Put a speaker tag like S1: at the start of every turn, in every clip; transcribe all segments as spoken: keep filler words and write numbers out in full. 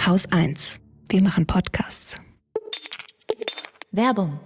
S1: Haus eins. Wir machen Podcasts.
S2: Werbung.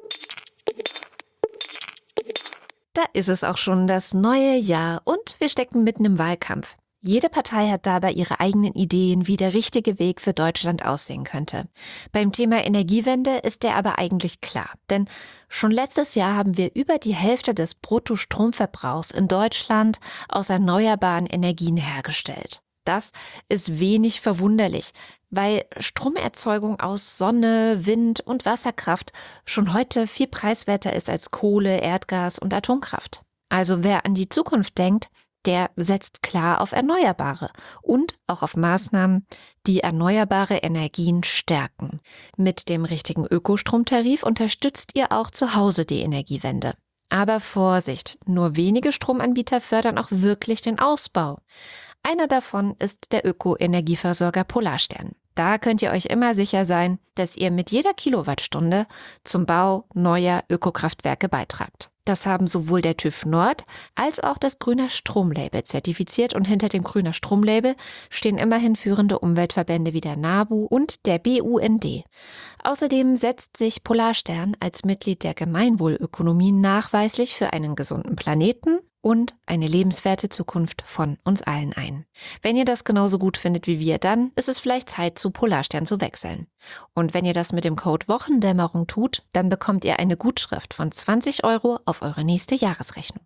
S2: Da ist es auch schon das neue Jahr und wir stecken mitten im Wahlkampf. Jede Partei hat dabei ihre eigenen Ideen, wie der richtige Weg für Deutschland aussehen könnte. Beim Thema Energiewende ist der aber eigentlich klar. Denn schon letztes Jahr haben wir über die Hälfte des Bruttostromverbrauchs in Deutschland aus erneuerbaren Energien hergestellt. Das ist wenig verwunderlich, weil Stromerzeugung aus Sonne, Wind und Wasserkraft schon heute viel preiswerter ist als Kohle, Erdgas und Atomkraft. Also wer an die Zukunft denkt, der setzt klar auf Erneuerbare und auch auf Maßnahmen, die erneuerbare Energien stärken. Mit dem richtigen Ökostromtarif unterstützt ihr auch zu Hause die Energiewende. Aber Vorsicht, nur wenige Stromanbieter fördern auch wirklich den Ausbau. Einer davon ist der Öko-Energieversorger Polarstern. Da könnt ihr euch immer sicher sein, dass ihr mit jeder Kilowattstunde zum Bau neuer Ökokraftwerke beitragt. Das haben sowohl der TÜV Nord als auch das Grüner Stromlabel zertifiziert und hinter dem Grüner Stromlabel stehen immerhin führende Umweltverbände wie der NABU und der B U N D. Außerdem setzt sich Polarstern als Mitglied der Gemeinwohlökonomie nachweislich für einen gesunden Planeten und eine lebenswerte Zukunft von uns allen ein. Wenn ihr das genauso gut findet wie wir, dann ist es vielleicht Zeit, zu Polarstern zu wechseln. Und wenn ihr das mit dem Code Wochendämmerung tut, dann bekommt ihr eine Gutschrift von zwanzig Euro auf eure nächste Jahresrechnung.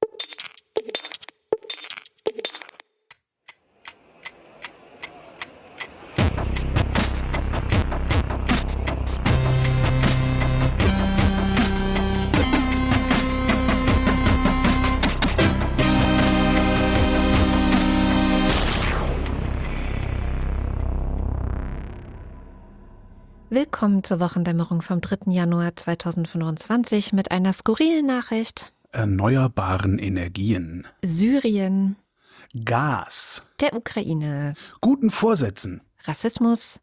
S2: Willkommen zur Wochendämmerung vom dritten Januar zweitausendfünfundzwanzig mit einer skurrilen Nachricht.
S3: Erneuerbaren Energien.
S2: Syrien.
S3: Gas.
S2: Der Ukraine.
S3: Guten Vorsätzen.
S2: Rassismus.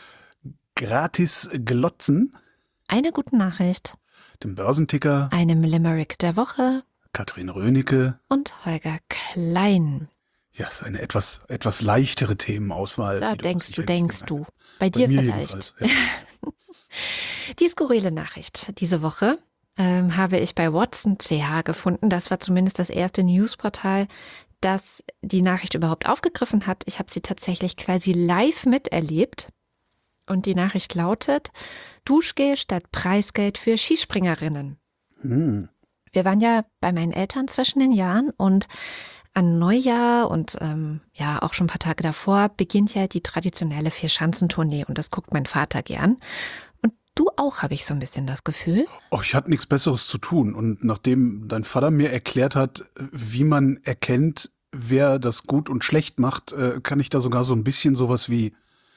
S3: Gratis Glotzen.
S2: Eine gute Nachricht.
S3: Dem Börsenticker.
S2: Einem Limerick der Woche.
S3: Katrin Rönecke.
S2: Und Holger Klein.
S3: Ja, ist eine etwas, etwas leichtere Themenauswahl.
S2: Da denkst du, denkst du. Bei,
S3: Bei
S2: dir
S3: mir
S2: vielleicht.
S3: Ja.
S2: Die skurrile Nachricht diese Woche ähm, habe ich bei Watson punkt c h gefunden. Das war zumindest das erste Newsportal, das die Nachricht überhaupt aufgegriffen hat. Ich habe sie tatsächlich quasi live miterlebt. Und die Nachricht lautet: Duschgel statt Preisgeld für Skispringerinnen.
S3: Hm.
S2: Wir waren ja bei meinen Eltern zwischen den Jahren und an Neujahr und ähm, ja auch schon ein paar Tage davor beginnt ja die traditionelle Vierschanzentournee und das guckt mein Vater gern. Und du auch, habe ich so ein bisschen das Gefühl.
S3: Oh, ich hatte nichts Besseres zu tun. Und nachdem dein Vater mir erklärt hat, wie man erkennt, wer das gut und schlecht macht, äh, kann ich da sogar so ein bisschen sowas wie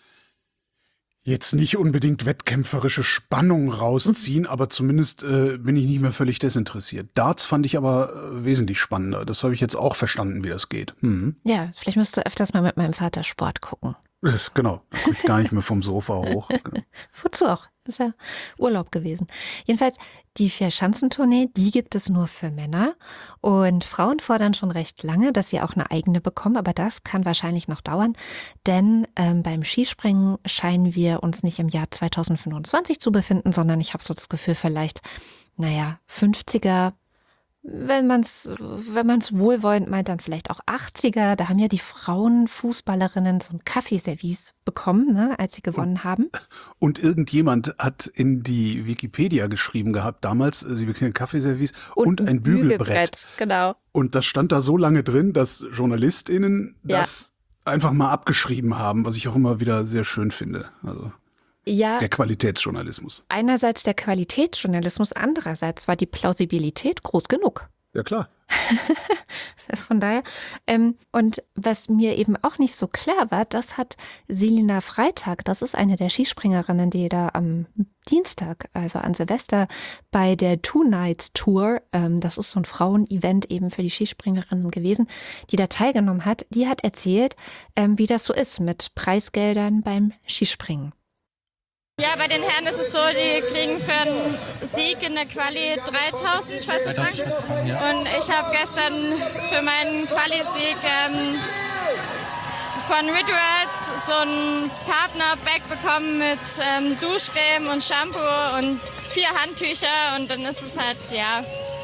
S3: jetzt nicht unbedingt wettkämpferische Spannung rausziehen, mhm. aber zumindest äh, bin ich nicht mehr völlig desinteressiert. Darts fand ich aber äh, wesentlich spannender. Das habe ich jetzt auch verstanden, wie das geht. Mhm.
S2: Ja, vielleicht musst du öfters mal mit meinem Vater Sport gucken.
S3: Das, genau, da komme ich gar nicht mehr vom Sofa hoch. Genau.
S2: Wozu auch? Ist ja Urlaub gewesen. Jedenfalls, die Vierschanzentournee, die gibt es nur für Männer. Und Frauen fordern schon recht lange, dass sie auch eine eigene bekommen. Aber das kann wahrscheinlich noch dauern. Denn ähm, beim Skispringen scheinen wir uns nicht im Jahr zweitausendfünfundzwanzig zu befinden, sondern ich habe so das Gefühl, vielleicht, naja, fünfziger, wenn man es wenn man's wohlwollend meint, dann vielleicht auch achtziger. Da haben ja die Frauenfußballerinnen so ein Kaffeeservice bekommen, ne, als sie gewonnen haben.
S3: Und irgendjemand hat in die Wikipedia geschrieben gehabt, damals, sie bekommen ein Kaffeeservice und, und ein Bügelbrett. Bügelbrett.
S2: Genau.
S3: Und das stand da so lange drin, dass JournalistInnen
S2: ja.
S3: das einfach mal abgeschrieben haben, was ich auch immer wieder sehr schön finde. Also
S2: ja,
S3: der Qualitätsjournalismus.
S2: Einerseits der Qualitätsjournalismus, andererseits war die Plausibilität groß genug.
S3: Ja, klar.
S2: Das von daher. Ähm, und was mir eben auch nicht so klar war, das hat Selina Freitag, das ist eine der Skispringerinnen, die da am Dienstag, also an Silvester, bei der Two Nights Tour, ähm, das ist so ein Frauen-Event eben für die Skispringerinnen gewesen, die da teilgenommen hat, die hat erzählt, ähm, wie das so ist mit Preisgeldern beim Skispringen.
S4: Ja, bei den Herren ist es so, die kriegen für einen Sieg in der Quali dreitausend Schweizer Franken. Ja. Und ich habe gestern für meinen Quali-Sieg ähm, von Rituals so ein Partner-Bag bekommen mit ähm, Duschcreme und Shampoo und vier Handtücher und dann ist es halt, ja,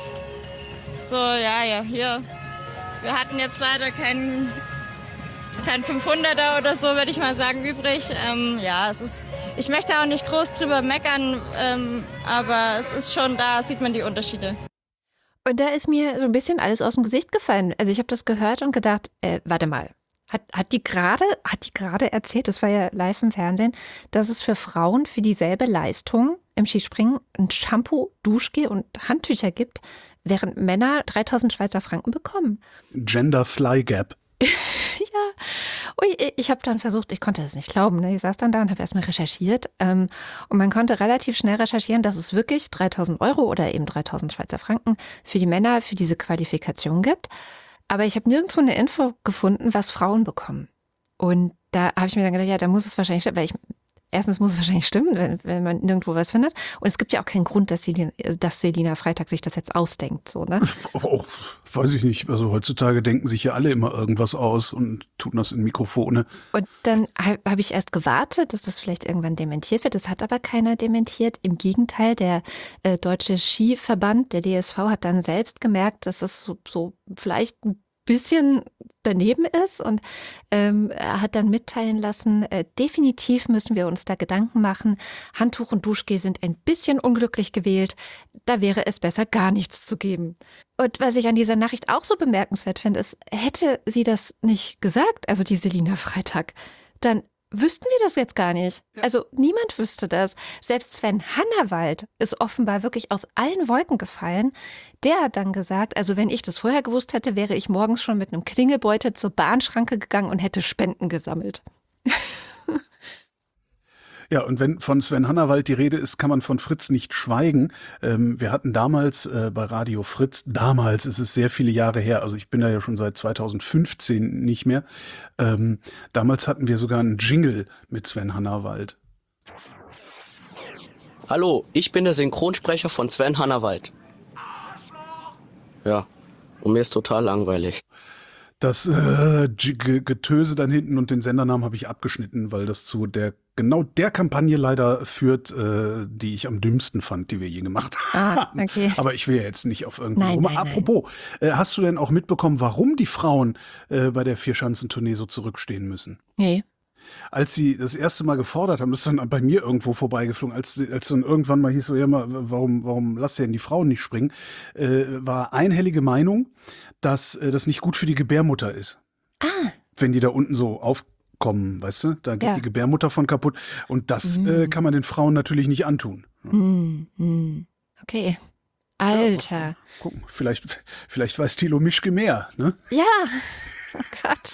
S4: so, ja, ja, hier. Wir hatten jetzt leider keinen kein fünfhunderter oder so, würde ich mal sagen, übrig. Ähm, ja, es ist, ich möchte auch nicht groß drüber meckern, ähm, aber es ist schon, da sieht man die Unterschiede.
S2: Und da ist mir so ein bisschen alles aus dem Gesicht gefallen. Also ich habe das gehört und gedacht, äh, warte mal, hat, hat die gerade hat die gerade erzählt, das war ja live im Fernsehen, dass es für Frauen für dieselbe Leistung im Skispringen ein Shampoo, Duschgel und Handtücher gibt, während Männer dreitausend Schweizer Franken bekommen.
S3: Gender Fly Gap.
S2: Ja, ui, ich habe dann versucht, ich konnte das nicht glauben. Ne? Ich saß dann da und habe erstmal recherchiert. Ähm, und man konnte relativ schnell recherchieren, dass es wirklich dreitausend Euro oder eben dreitausend Schweizer Franken für die Männer für diese Qualifikation gibt. Aber ich habe nirgendwo eine Info gefunden, was Frauen bekommen. Und da habe ich mir dann gedacht, ja, da muss es wahrscheinlich stimmen, weil ich erstens muss es wahrscheinlich stimmen, wenn, wenn man nirgendwo was findet. Und es gibt ja auch keinen Grund, dass Selina, dass Selina Freitag sich das jetzt ausdenkt. So, ne?
S3: Oh, weiß ich nicht. Also heutzutage denken sich ja alle immer irgendwas aus und tun das in Mikrofone.
S2: Und dann habe hab ich erst gewartet, dass das vielleicht irgendwann dementiert wird. Das hat aber keiner dementiert. Im Gegenteil, der äh, Deutsche Skiverband, der D S V, hat dann selbst gemerkt, dass es so, so vielleicht ein bisschen daneben ist und ähm, er hat dann mitteilen lassen, äh, definitiv müssen wir uns da Gedanken machen. Handtuch und Duschgel sind ein bisschen unglücklich gewählt. Da wäre es besser, gar nichts zu geben. Und was ich an dieser Nachricht auch so bemerkenswert finde, ist, hätte sie das nicht gesagt, also die Selina Freitag, dann wüssten wir das jetzt gar nicht. Ja. Also niemand wüsste das. Selbst Sven Hannawald ist offenbar wirklich aus allen Wolken gefallen. Der hat dann gesagt, also wenn ich das vorher gewusst hätte, wäre ich morgens schon mit einem Klingelbeutel zur Bahnschranke gegangen und hätte Spenden gesammelt.
S3: Ja, und wenn von Sven Hannawald die Rede ist, kann man von Fritz nicht schweigen. Ähm, wir hatten damals äh, bei Radio Fritz, damals ist es sehr viele Jahre her, also ich bin da ja schon seit zweitausendfünfzehn nicht mehr, ähm, damals hatten wir sogar einen Jingle mit Sven Hannawald.
S5: Hallo, ich bin der Synchronsprecher von Sven Hannawald. Ja, und mir ist total langweilig.
S3: Das äh, Getöse dann hinten und den Sendernamen habe ich abgeschnitten, weil das zu der genau der Kampagne leider führt, äh, die ich am dümmsten fand, die wir je gemacht haben.
S2: Ah, okay.
S3: Aber ich will ja jetzt nicht auf irgendwie
S2: nein,
S3: rum.
S2: nein,
S3: Apropos, äh, hast du denn auch mitbekommen, warum die Frauen äh, bei der Vierschanzentournee so zurückstehen müssen?
S2: Nee.
S3: Als sie das erste Mal gefordert haben, das ist dann bei mir irgendwo vorbeigeflogen, als, als dann irgendwann mal hieß so, ja mal, warum, warum lasst ihr denn die Frauen nicht springen, äh, war einhellige Meinung, dass äh, das nicht gut für die Gebärmutter ist.
S2: Ah.
S3: Wenn die da unten so aufkommen, weißt du, da geht
S2: Ja.
S3: die Gebärmutter von kaputt. Und das
S2: Mhm.
S3: äh, kann man den Frauen natürlich nicht antun. Ja.
S2: Hm, hm. Okay. Alter.
S3: Gucken, vielleicht, vielleicht weiß Thilo Mischke mehr, ne?
S2: Ja. Oh Gott.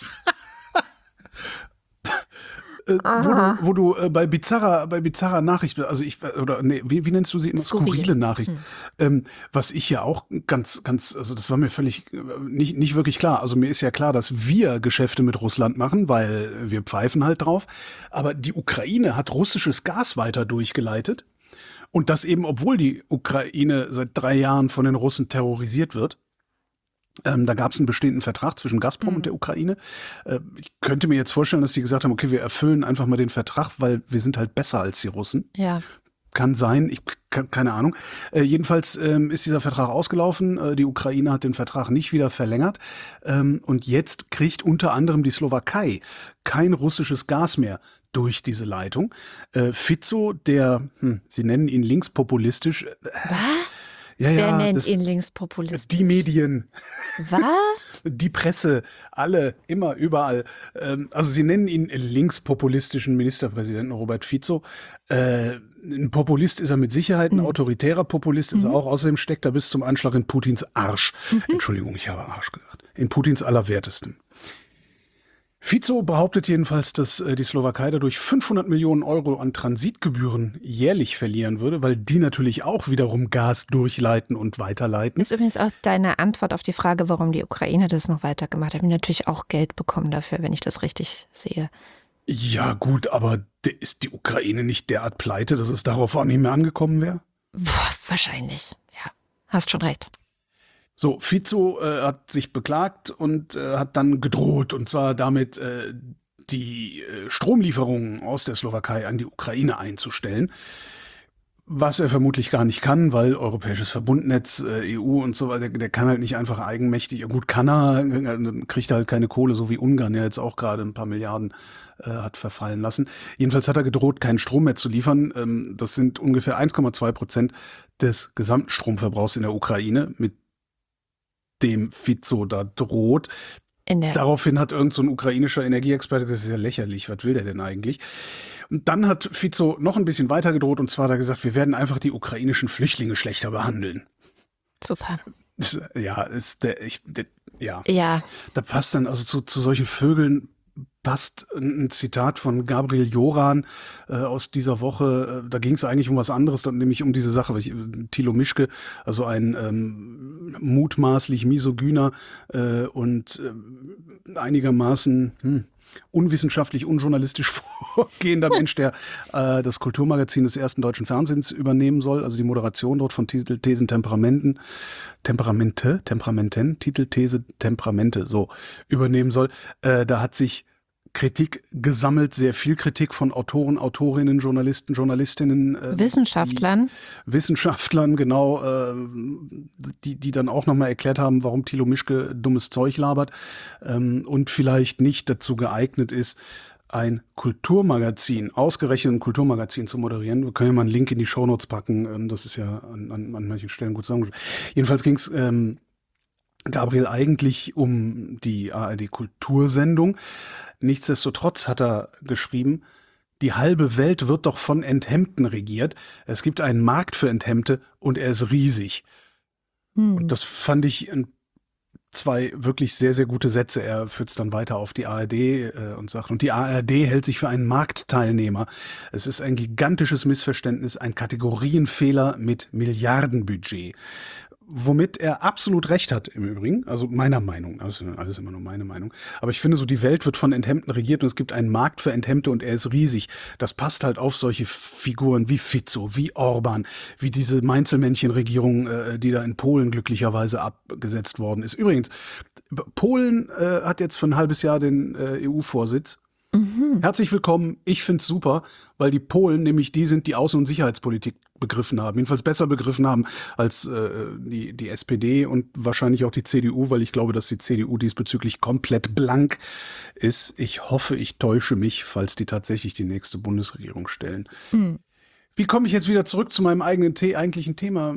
S3: Äh, wo du, wo du äh, bei bizarrer, bei bizarrer Nachricht, also ich, oder nee, wie, wie nennst du sie immer?
S2: Skurril.
S3: Skurrile Nachricht.
S2: Hm.
S3: Ähm, was ich ja auch ganz, ganz, also das war mir völlig äh, nicht, nicht wirklich klar. Also mir ist ja klar, dass wir Geschäfte mit Russland machen, weil wir pfeifen halt drauf. Aber die Ukraine hat russisches Gas weiter durchgeleitet. Und das eben, obwohl die Ukraine seit drei Jahren von den Russen terrorisiert wird. Ähm, da gab es einen bestehenden Vertrag zwischen Gazprom
S2: Mhm.
S3: und der Ukraine. Äh, ich könnte mir jetzt vorstellen, dass sie gesagt haben, okay, wir erfüllen einfach mal den Vertrag, weil wir sind halt besser als die Russen.
S2: Ja.
S3: Kann sein, ich kann, keine Ahnung. Äh, jedenfalls ähm, ist dieser Vertrag ausgelaufen. Äh, die Ukraine hat den Vertrag nicht wieder verlängert. Ähm, und jetzt kriegt unter anderem die Slowakei kein russisches Gas mehr durch diese Leitung. Äh, Fico, der, hm, sie nennen ihn linkspopulistisch. Äh,
S2: Was?
S3: ja,
S2: Wer
S3: ja,
S2: nennt
S3: das,
S2: ihn Linkspopulist?
S3: die Medien.
S2: Was?
S3: Die Presse, alle, immer, überall. Ähm, also sie nennen ihn linkspopulistischen Ministerpräsidenten Robert Fico. Äh, ein Populist ist er mit Sicherheit, ein
S2: Mhm.
S3: autoritärer Populist ist er
S2: Mhm.
S3: auch. Außerdem steckt er bis zum Anschlag in Putins Arsch.
S2: Mhm.
S3: Entschuldigung, ich habe Arsch gesagt. In Putins Allerwertesten. Fico behauptet jedenfalls, dass äh, die Slowakei dadurch fünfhundert Millionen Euro an Transitgebühren jährlich verlieren würde, weil die natürlich auch wiederum Gas durchleiten und weiterleiten.
S2: Ist übrigens auch deine Antwort auf die Frage, warum die Ukraine das noch weitergemacht hat. Ich habe natürlich auch Geld bekommen dafür, wenn ich das richtig sehe.
S3: Ja gut, aber de- ist die Ukraine nicht derart pleite, dass es darauf auch nicht mehr angekommen wäre?
S2: Puh, wahrscheinlich, ja. Hast schon recht.
S3: So, Fico äh, hat sich beklagt und äh, hat dann gedroht, und zwar damit, äh, die äh, Stromlieferungen aus der Slowakei an die Ukraine einzustellen. Was er vermutlich gar nicht kann, weil europäisches Verbundnetz, äh, E U und so weiter, der, der kann halt nicht einfach eigenmächtig, ja gut kann er, dann kriegt er halt keine Kohle, so wie Ungarn ja jetzt auch gerade ein paar Milliarden äh, hat verfallen lassen. Jedenfalls hat er gedroht, keinen Strom mehr zu liefern. Ähm, das sind ungefähr eins Komma zwei Prozent des gesamten Stromverbrauchs in der Ukraine, mit dem Fico da droht.
S2: In der
S3: Daraufhin hat irgend so ein ukrainischer Energieexperte, das ist ja lächerlich, was will der denn eigentlich? Und dann hat Fico noch ein bisschen weiter gedroht, und zwar hat er gesagt, wir werden einfach die ukrainischen Flüchtlinge schlechter behandeln.
S2: super.
S3: Das, ja, ist der, ich, der, ja.
S2: Ja,
S3: Da passt dann also zu, zu solchen Vögeln passt ein Zitat von Gabriel Joran äh, aus dieser Woche. Äh, da ging es eigentlich um was anderes, dann nämlich um diese Sache. Ich, Thilo Mischke, also ein ähm, mutmaßlich misogyner äh, und äh, einigermaßen hm, unwissenschaftlich, unjournalistisch vorgehender Mensch, der äh, das Kulturmagazin des ersten deutschen Fernsehens übernehmen soll, also die Moderation dort von Titel, Thesen, Temperamenten, Temperamente, Temperamenten, Titel, These, Temperamente, so übernehmen soll. Äh, da hat sich Kritik gesammelt, sehr viel Kritik von Autoren, Autorinnen, Journalisten, Journalistinnen. Äh,
S2: Wissenschaftlern.
S3: Die, Wissenschaftlern, genau, äh, die, die dann auch nochmal erklärt haben, warum Thilo Mischke dummes Zeug labert ähm, und vielleicht nicht dazu geeignet ist, ein Kulturmagazin, ausgerechnet ein Kulturmagazin zu moderieren. Wir können ja mal einen Link in die Shownotes packen, ähm, das ist ja an, an, an manchen Stellen gut zusammengeschrieben. Jedenfalls ging es ähm, Gabriel eigentlich um die A R D-Kultursendung. Nichtsdestotrotz hat er geschrieben, die halbe Welt wird doch von Enthemmten regiert. Es gibt einen Markt für Enthemmte und er ist riesig.
S2: Hm.
S3: Und das fand ich ein zwei wirklich sehr, sehr gute Sätze. Er führt es dann weiter auf die A R D äh, und sagt, und die A R D hält sich für einen Marktteilnehmer. Es ist ein gigantisches Missverständnis, ein Kategorienfehler mit Milliardenbudget. Womit er absolut recht hat im Übrigen, also meiner Meinung, also alles immer nur meine Meinung, aber ich finde so, die Welt wird von Enthemmten regiert und es gibt einen Markt für Enthemmte und er ist riesig. Das passt halt auf solche Figuren wie Fico, wie Orban, wie diese Mainzelmännchen-Regierung, äh, die da in Polen glücklicherweise abgesetzt worden ist. Übrigens, Polen äh, hat jetzt für ein halbes Jahr den äh, E U-Vorsitz. Mhm. Herzlich willkommen, ich find's super, weil die Polen nämlich die sind, die Außen- und Sicherheitspolitik begriffen haben, jedenfalls besser begriffen haben als äh, die, die S P D und wahrscheinlich auch die C D U, weil ich glaube, dass die C D U diesbezüglich komplett blank ist. Ich hoffe, ich täusche mich, falls die tatsächlich die nächste Bundesregierung stellen. Mhm. Wie komme ich jetzt wieder zurück zu meinem eigenen The- eigentlichen Thema?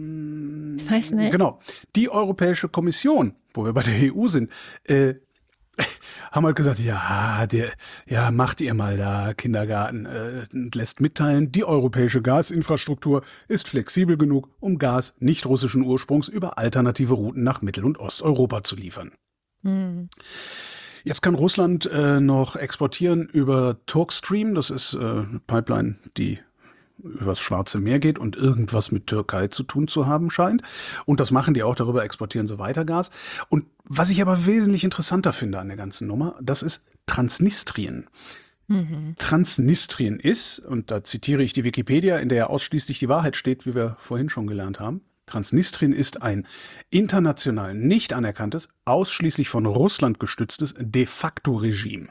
S2: Weiß nicht.
S3: Genau, die Europäische Kommission, wo wir bei der E U sind, äh, haben halt gesagt, ja, der, ja, macht ihr mal da Kindergarten äh, und lässt mitteilen, die europäische Gasinfrastruktur ist flexibel genug, um Gas nicht russischen Ursprungs über alternative Routen nach Mittel- und Osteuropa zu liefern. Hm. Jetzt kann Russland äh, noch exportieren über Turkstream, das ist äh, eine Pipeline, die übers Schwarze Meer geht und irgendwas mit Türkei zu tun zu haben scheint. Und das machen die auch, darüber exportieren sie weiter Gas. Und was ich aber wesentlich interessanter finde an der ganzen Nummer, das ist Transnistrien. Mhm. Transnistrien ist, und da zitiere ich die Wikipedia, in der ja ausschließlich die Wahrheit steht, wie wir vorhin schon gelernt haben, Transnistrien ist ein international nicht anerkanntes, ausschließlich von Russland gestütztes de facto Regime.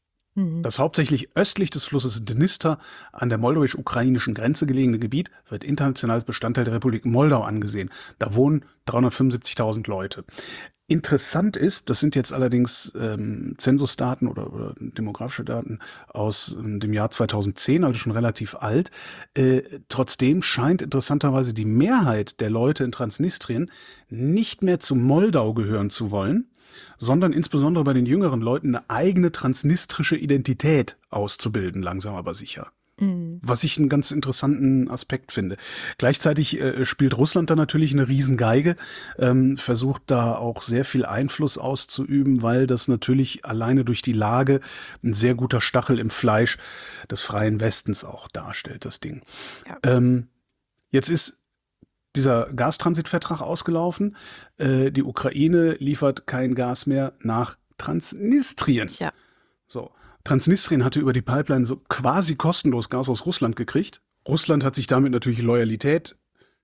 S3: Das hauptsächlich östlich des Flusses Dnister an der moldowisch-ukrainischen Grenze gelegene Gebiet wird international als Bestandteil der Republik Moldau angesehen. Da wohnen dreihundertfünfundsiebzigtausend Leute. Interessant ist, das sind jetzt allerdings ähm, Zensusdaten oder, oder demografische Daten aus ähm, dem Jahr zweitausendzehn, also schon relativ alt. Äh, trotzdem scheint interessanterweise die Mehrheit der Leute in Transnistrien nicht mehr zu Moldau gehören zu wollen, sondern insbesondere bei den jüngeren Leuten eine eigene transnistrische Identität auszubilden, langsam aber sicher. Mhm. Was ich einen ganz interessanten Aspekt finde. Gleichzeitig äh, spielt Russland da natürlich eine Riesengeige, ähm, versucht da auch sehr viel Einfluss auszuüben, weil das natürlich alleine durch die Lage ein sehr guter Stachel im Fleisch des freien Westens auch darstellt, das Ding. Ja. Ähm, jetzt ist dieser Gastransitvertrag ausgelaufen. Äh, die Ukraine liefert kein Gas mehr nach Transnistrien.
S2: Ja.
S3: So. Transnistrien hatte über die Pipeline so quasi kostenlos Gas aus Russland gekriegt. Russland hat sich damit natürlich Loyalität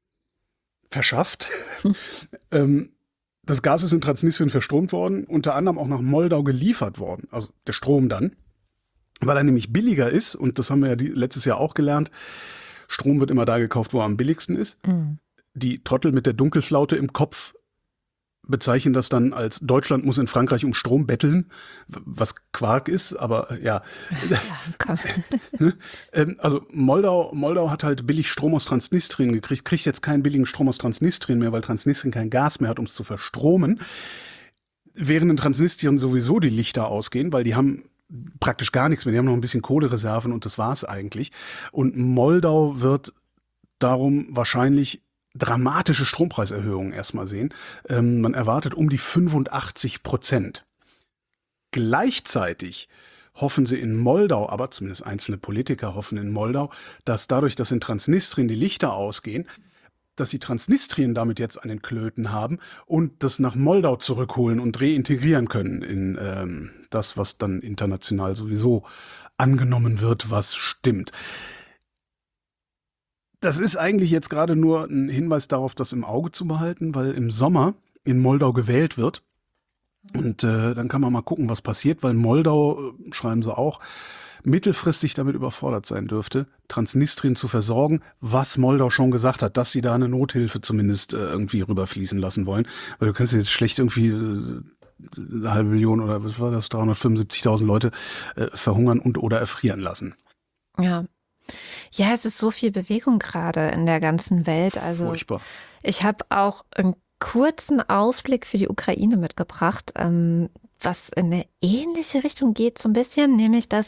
S3: verschafft. Hm. ähm, das Gas ist in Transnistrien verstromt worden, unter anderem auch nach Moldau geliefert worden. Also der Strom dann. weil er nämlich billiger ist, und das haben wir ja die, letztes Jahr auch gelernt, Strom wird immer da gekauft, wo er am billigsten ist.
S2: Mhm.
S3: Die Trottel mit der Dunkelflaute im Kopf bezeichnen das dann als Deutschland muss in Frankreich um Strom betteln, was Quark ist, aber ja.
S2: Ja, komm.
S3: Also Moldau, Moldau hat halt billig Strom aus Transnistrien gekriegt, kriegt jetzt keinen billigen Strom aus Transnistrien mehr, weil Transnistrien kein Gas mehr hat, um es zu verstromen. Während in Transnistrien sowieso die Lichter ausgehen, weil die haben praktisch gar nichts mehr, die haben noch ein bisschen Kohlereserven und das war's eigentlich. Und Moldau wird darum wahrscheinlich dramatische Strompreiserhöhungen erstmal sehen. Ähm, man erwartet um die fünfundachtzig Prozent. Gleichzeitig hoffen sie in Moldau, aber zumindest einzelne Politiker hoffen in Moldau, dass dadurch, dass in Transnistrien die Lichter ausgehen, dass sie Transnistrien damit jetzt an den Klöten haben und das nach Moldau zurückholen und reintegrieren können in ähm, das, was dann international sowieso angenommen wird, was stimmt. Das ist eigentlich jetzt gerade nur ein Hinweis darauf, das im Auge zu behalten, weil im Sommer in Moldau gewählt wird. Und äh, dann kann man mal gucken, was passiert, weil Moldau, äh, schreiben sie auch, mittelfristig damit überfordert sein dürfte, Transnistrien zu versorgen, was Moldau schon gesagt hat, dass sie da eine Nothilfe zumindest äh, irgendwie rüberfließen lassen wollen. Weil du kannst jetzt schlecht irgendwie äh, eine halbe Million oder was war das, dreihundertfünfundsiebzigtausend Leute äh, verhungern und oder erfrieren lassen.
S2: Ja. Ja, es ist so viel Bewegung gerade in der ganzen Welt. Also
S3: Furchtbar.
S2: Ich habe auch einen kurzen Ausblick für die Ukraine mitgebracht, ähm, was in eine ähnliche Richtung geht so ein bisschen, nämlich dass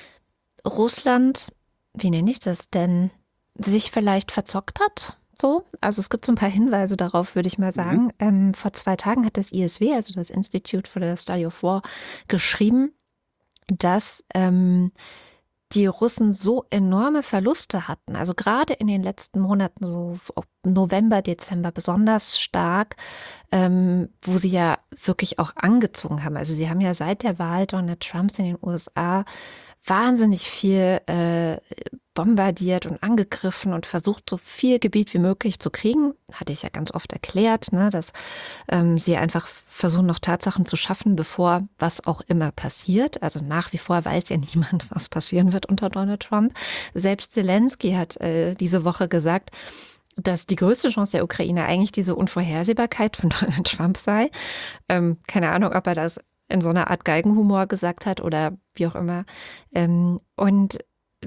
S2: Russland, wie nenne ich das denn, sich vielleicht verzockt hat. So, also es gibt so ein paar Hinweise darauf, würde ich mal sagen. Mhm. Ähm, vor zwei Tagen hat das I S W, also das Institute for the Study of War, geschrieben, dass ähm, die Russen so enorme Verluste hatten, also gerade in den letzten Monaten, so November, Dezember besonders stark, ähm, wo sie ja wirklich auch angezogen haben. Also sie haben ja seit der Wahl Donald Trumps in den U S A wahnsinnig viel äh, bombardiert und angegriffen und versucht, so viel Gebiet wie möglich zu kriegen. Hatte ich ja ganz oft erklärt, ne, dass ähm, sie einfach versuchen, noch Tatsachen zu schaffen, bevor was auch immer passiert. Also nach wie vor weiß ja niemand, was passieren wird unter Donald Trump. Selbst Zelensky hat äh, diese Woche gesagt, dass die größte Chance der Ukraine eigentlich diese Unvorhersehbarkeit von Donald Trump sei. Ähm, keine Ahnung, ob er das in so einer Art Geigenhumor gesagt hat oder wie auch immer. Ähm, und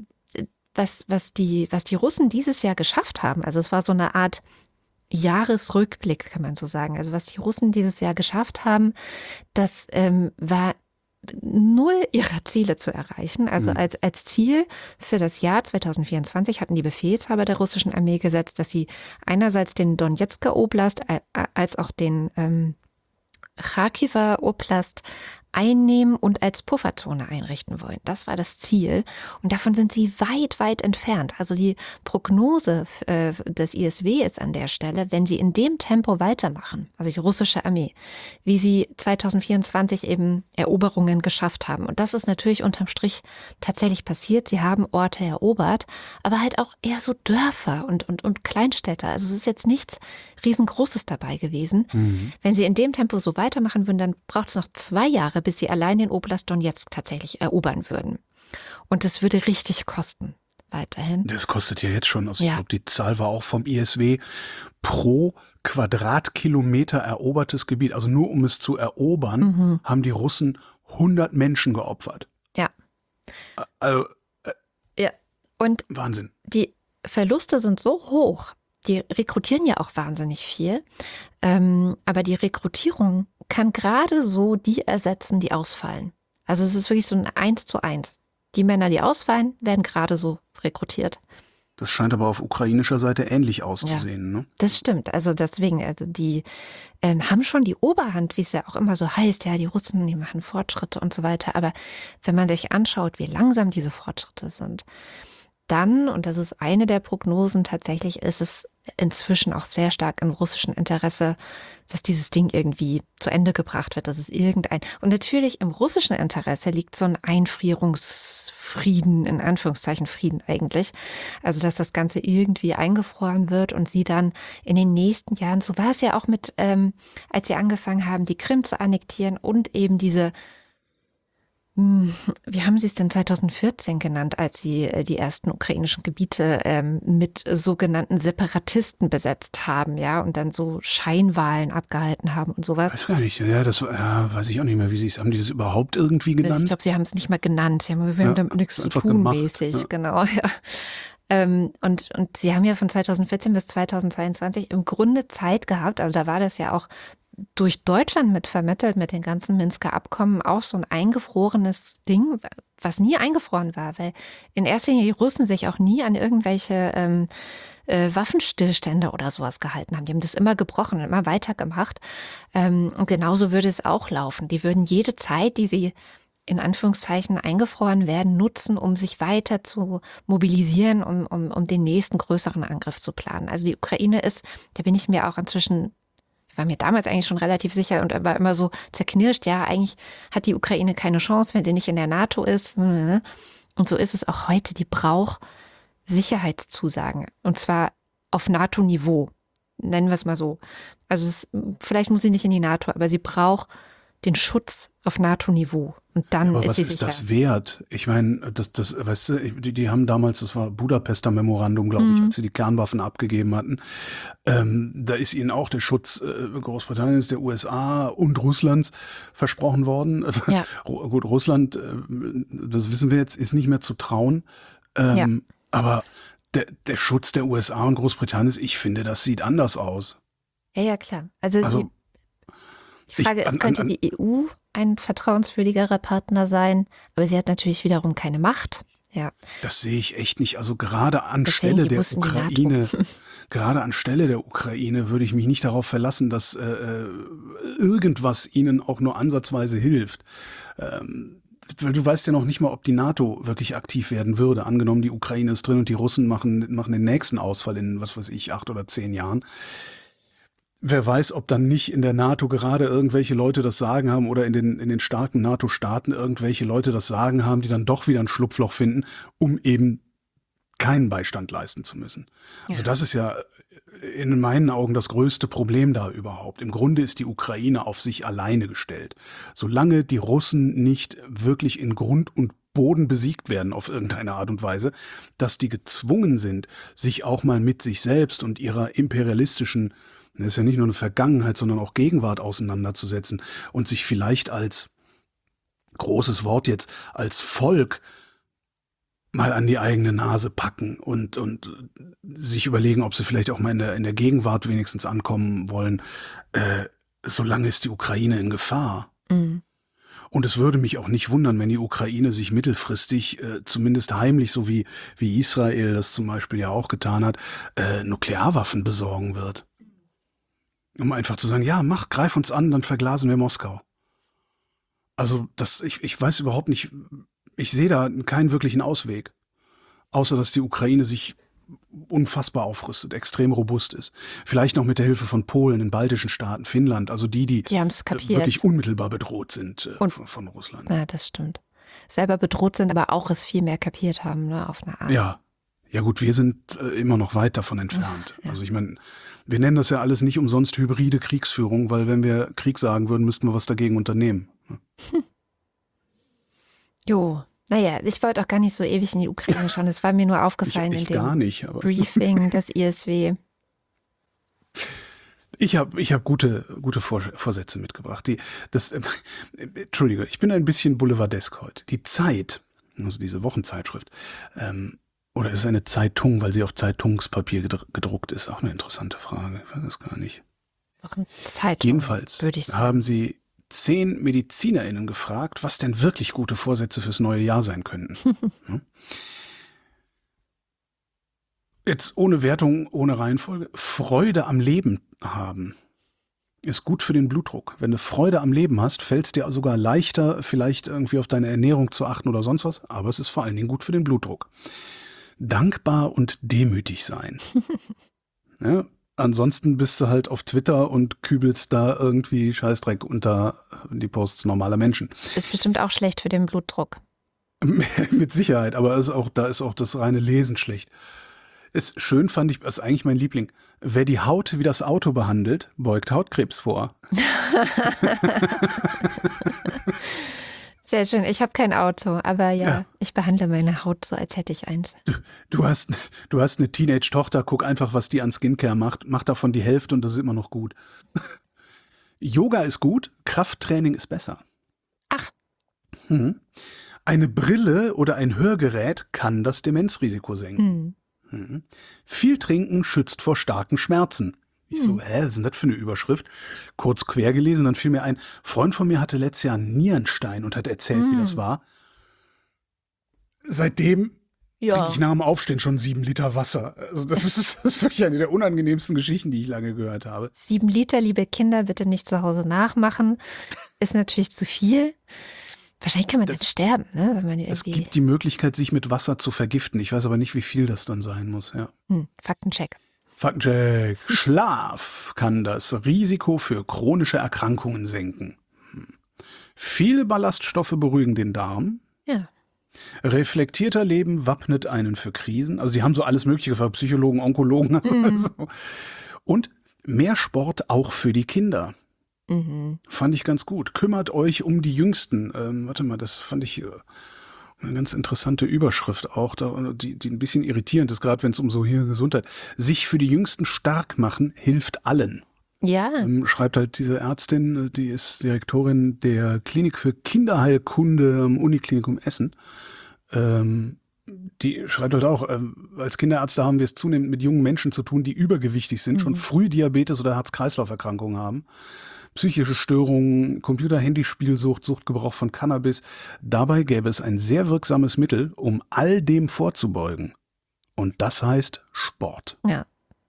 S2: was, was, die, was die Russen dieses Jahr geschafft haben, also es war so eine Art Jahresrückblick, kann man so sagen. Also was die Russen dieses Jahr geschafft haben, das ähm, war null ihrer Ziele zu erreichen. Also als, als Ziel für das Jahr zwanzig vierundzwanzig hatten die Befehlshaber der russischen Armee gesetzt, dass sie einerseits den Donetsker Oblast als auch den ähm, Charkiwer Oblast einnehmen und als Pufferzone einrichten wollen. Das war das Ziel. Und davon sind sie weit, weit entfernt. Also die Prognose äh, des I S W ist an der Stelle, wenn sie in dem Tempo weitermachen, also die russische Armee, wie sie zwanzig vierundzwanzig eben Eroberungen geschafft haben. Und das ist natürlich unterm Strich tatsächlich passiert. Sie haben Orte erobert, aber halt auch eher so Dörfer und, und, und Kleinstädte. Also es ist jetzt nichts Riesengroßes dabei gewesen. Mhm. Wenn sie in dem Tempo so weitermachen würden, dann braucht es noch zwei Jahre, bis sie allein den Oblast Donetsk tatsächlich erobern würden. Und das würde richtig kosten, weiterhin. Das
S3: kostet ja jetzt schon. Also ja. Ich glaube, die Zahl war auch vom I S W pro Quadratkilometer erobertes Gebiet. Also nur um es zu erobern, mhm. haben die Russen hundert Menschen geopfert.
S2: Ja.
S3: Also, äh,
S2: ja. Und
S3: Wahnsinn.
S2: Die Verluste sind so hoch. Die rekrutieren ja auch wahnsinnig viel, ähm, aber die Rekrutierung kann gerade so die ersetzen, die ausfallen. Also es ist wirklich so ein Eins zu eins. Die Männer, die ausfallen, werden gerade so rekrutiert.
S3: Das scheint aber auf ukrainischer Seite ähnlich auszusehen, ja, ne?
S2: Das stimmt. Also deswegen, also die ähm, haben schon die Oberhand, wie es ja auch immer so heißt, ja, die Russen, die machen Fortschritte und so weiter. Aber wenn man sich anschaut, wie langsam diese Fortschritte sind, dann, und das ist eine der Prognosen, tatsächlich ist es inzwischen auch sehr stark im russischen Interesse, dass dieses Ding irgendwie zu Ende gebracht wird, dass es irgendein, und natürlich im russischen Interesse liegt so ein Einfrierungsfrieden, in Anführungszeichen Frieden eigentlich, also dass das Ganze irgendwie eingefroren wird und sie dann in den nächsten Jahren, so war es ja auch mit, ähm, als sie angefangen haben, die Krim zu annektieren und eben diese Wie haben Sie es denn zweitausendvierzehn genannt, als Sie äh, die ersten ukrainischen Gebiete ähm, mit sogenannten Separatisten besetzt haben, ja, und dann so Scheinwahlen abgehalten haben und sowas?
S3: Weiß gar nicht, ja, das ja, weiß ich auch nicht mehr, wie sie es haben. Die das überhaupt irgendwie genannt?
S2: Ich glaube, Sie haben es nicht mal genannt. Sie haben gesagt, wir
S3: Ja,
S2: haben damit nichts zu
S3: einfach
S2: tun,
S3: gemacht,
S2: mäßig,
S3: ja.
S2: genau, ja. Ähm, und, und Sie haben ja von zweitausendvierzehn bis zweitausendzweiundzwanzig im Grunde Zeit gehabt, also da war das ja auch durch Deutschland mit vermittelt, mit den ganzen Minsker Abkommen, auch so ein eingefrorenes Ding, was nie eingefroren war, weil in erster Linie die Russen sich auch nie an irgendwelche ähm, äh, Waffenstillstände oder sowas gehalten haben. Die haben das immer gebrochen und immer weitergemacht. Ähm, und genauso würde es auch laufen. Die würden jede Zeit, die sie in Anführungszeichen eingefroren werden, nutzen, um sich weiter zu mobilisieren, um, um, um den nächsten größeren Angriff zu planen. Also die Ukraine ist, da bin ich mir auch inzwischen Ich war mir damals eigentlich schon relativ sicher und war immer so zerknirscht, ja, eigentlich hat die Ukraine keine Chance, wenn sie nicht in der NATO ist. Und so ist es auch heute. Die braucht Sicherheitszusagen. Und zwar auf NATO-Niveau. Nennen wir es mal so. Also es, vielleicht muss sie nicht in die NATO, aber sie braucht den Schutz auf NATO-Niveau. Und dann
S3: Aber
S2: ist
S3: was
S2: sie
S3: ist
S2: sicher.
S3: das wert? Ich meine, das, das, weißt du, die, die haben damals, das war Budapester Memorandum, glaube ich,
S2: Mhm.
S3: als sie die Kernwaffen abgegeben hatten. Ähm, da ist ihnen auch der Schutz äh, Großbritanniens, der U S A und Russlands versprochen worden.
S2: Ja.
S3: Ru- Gut, Russland, äh, das wissen wir jetzt, ist nicht mehr zu trauen. Ähm,
S2: Ja.
S3: Aber der, der Schutz der U S A und Großbritanniens, ich finde, das sieht anders aus.
S2: Ja, ja, klar. Also,
S3: Also,
S2: die, die Frage
S3: ich- an-
S2: ist, könnte
S3: an-
S2: die E U ein vertrauenswürdigerer Partner sein? Aber sie hat natürlich wiederum keine Macht. Ja.
S3: Das sehe ich echt nicht. Also gerade
S2: Deswegen,
S3: anstelle
S2: die
S3: der
S2: muss in die
S3: Ukraine, gerade anstelle der Ukraine würde ich mich nicht darauf verlassen, dass äh, äh, irgendwas ihnen auch nur ansatzweise hilft. Ähm, weil du weißt ja noch nicht mal, ob die NATO wirklich aktiv werden würde. Angenommen, die Ukraine ist drin und die Russen machen, machen den nächsten Ausfall in, was weiß ich, acht oder zehn Jahren. Wer weiß, ob dann nicht in der NATO gerade irgendwelche Leute das Sagen haben oder in den, in den starken NATO-Staaten irgendwelche Leute das Sagen haben, die dann doch wieder ein Schlupfloch finden, um eben keinen Beistand leisten zu müssen. Also
S2: Ja.
S3: das ist ja in meinen Augen das größte Problem da überhaupt. Im Grunde ist die Ukraine auf sich alleine gestellt. Solange die Russen nicht wirklich in Grund und Boden besiegt werden auf irgendeine Art und Weise, dass die gezwungen sind, sich auch mal mit sich selbst und ihrer imperialistischen, das ist ja nicht nur eine Vergangenheit, sondern auch Gegenwart auseinanderzusetzen und sich vielleicht als, großes Wort jetzt, als Volk mal an die eigene Nase packen und, und sich überlegen, ob sie vielleicht auch mal in der, in der Gegenwart wenigstens ankommen wollen. Äh, solange ist die Ukraine in Gefahr.
S2: Mhm.
S3: Und es würde mich auch nicht wundern, wenn die Ukraine sich mittelfristig, äh, zumindest heimlich, so wie, wie Israel das zum Beispiel ja auch getan hat, äh, Nuklearwaffen besorgen wird. Um einfach zu sagen, ja, mach, greif uns an, dann verglasen wir Moskau. Also das, ich, ich weiß überhaupt nicht, ich sehe da keinen wirklichen Ausweg. Außer, dass die Ukraine sich unfassbar aufrüstet, extrem robust ist. Vielleicht noch mit der Hilfe von Polen, den baltischen Staaten, Finnland, also die, die,
S2: Die haben es
S3: äh,
S2: kapiert.
S3: wirklich unmittelbar bedroht sind äh,
S2: Und-
S3: von, von Russland.
S2: Ja, das stimmt. Selber bedroht sind, aber auch es viel mehr kapiert haben, ne, auf eine Art.
S3: Ja. Ja gut, wir sind äh, immer noch weit davon entfernt.
S2: Ja.
S3: Also ich meine, wir nennen das ja alles nicht umsonst hybride Kriegsführung, weil wenn wir Krieg sagen würden, müssten wir was dagegen unternehmen.
S2: Jo, naja, ich wollte auch gar nicht so ewig in die Ukraine schauen. Es war mir nur
S3: Ich,
S2: aufgefallen
S3: ich
S2: in
S3: gar
S2: dem
S3: nicht, aber
S2: Briefing des I S W.
S3: ich habe ich hab gute, gute Vor Vorsätze mitgebracht. Die, das, äh, Entschuldige, ich bin ein bisschen boulevardesk heute. Die Zeit, also diese Wochenzeitschrift, ähm, oder ist es eine Zeitung, weil sie auf Zeitungspapier gedr gedruckt ist? Auch eine interessante Frage. Ich weiß es gar nicht.
S2: Auch eine Zeitung,
S3: Jedenfalls
S2: würde ich sagen.
S3: haben sie zehn MedizinerInnen gefragt, was denn wirklich gute Vorsätze fürs neue Jahr sein könnten. Hm? Jetzt ohne Wertung, ohne Reihenfolge. Freude am Leben haben ist gut für den Blutdruck. Wenn du Freude am Leben hast, fällt es dir sogar leichter, vielleicht irgendwie auf deine Ernährung zu achten oder sonst was, aber es ist vor allen Dingen gut für den Blutdruck. Dankbar und demütig sein. Ja, ansonsten bist du halt auf Twitter und kübelst da irgendwie Scheißdreck unter die Posts normaler Menschen.
S2: Ist bestimmt auch schlecht für den Blutdruck.
S3: Mit Sicherheit, aber ist auch, da ist auch das reine Lesen schlecht. Ist schön, fand ich, ist eigentlich mein Liebling. Wer die Haut wie das Auto behandelt, beugt Hautkrebs vor.
S2: Sehr schön. Ich habe kein Auto, aber ja,
S3: Ja.
S2: ich behandle meine Haut so, als hätte ich eins.
S3: Du hast, du hast eine Teenage-Tochter, guck einfach, was die an Skincare macht. Mach davon die Hälfte und das ist immer noch gut. Yoga ist gut, Krafttraining ist besser.
S2: Ach.
S3: Mhm. Eine Brille oder ein Hörgerät kann das Demenzrisiko senken.
S2: Hm.
S3: Mhm. Viel trinken schützt vor starken Schmerzen. Ich so, hä, was ist denn das für eine Überschrift? Kurz quer gelesen, dann fiel mir ein, Freund von mir hatte letztes Jahr einen Nierenstein und hat erzählt,
S2: Mm.
S3: wie das war. Seitdem
S2: Ja.
S3: trinke ich nach dem Aufstehen schon sieben Liter Wasser. Also das ist, das ist wirklich eine der unangenehmsten Geschichten, die ich lange gehört habe.
S2: Sieben Liter, liebe Kinder, bitte nicht zu Hause nachmachen. Ist natürlich zu viel. Wahrscheinlich kann man
S3: Das-
S2: dann sterben, ne? Wenn man
S3: Es
S2: irgendwie.
S3: gibt die Möglichkeit, sich mit Wasser zu vergiften. Ich weiß aber nicht, wie viel das dann sein muss. Ja.
S2: Hm, Faktencheck.
S3: Faktencheck. Schlaf kann das Risiko für chronische Erkrankungen senken. Hm. Viele Ballaststoffe beruhigen den Darm.
S2: Ja.
S3: Reflektierter Leben wappnet einen für Krisen. Also sie haben so alles Mögliche für Psychologen, Onkologen. Also
S2: Mhm.
S3: so. Und mehr Sport auch für die Kinder.
S2: Mhm.
S3: Fand ich ganz gut. Kümmert euch um die Jüngsten. Ähm, warte mal, das fand ich äh, eine ganz interessante Überschrift auch, da, die, die ein bisschen irritierend ist, gerade wenn es um so hier Gesundheit. Sich für die Jüngsten stark machen hilft allen.
S2: Ja.
S3: Ähm, schreibt halt diese Ärztin, äh, die ist Direktorin der Klinik für Kinderheilkunde am Uniklinikum Essen. Ähm, die schreibt halt auch, ähm, als Kinderärzte haben wir es zunehmend mit jungen Menschen zu tun, die übergewichtig sind, schon früh Diabetes oder Herz-Kreislauf-Erkrankungen haben. Psychische Störungen, Computer-Handyspielsucht, Suchtgebrauch von Cannabis. Dabei gäbe es ein sehr wirksames Mittel, um all dem vorzubeugen. Und das heißt Sport.
S2: Ja.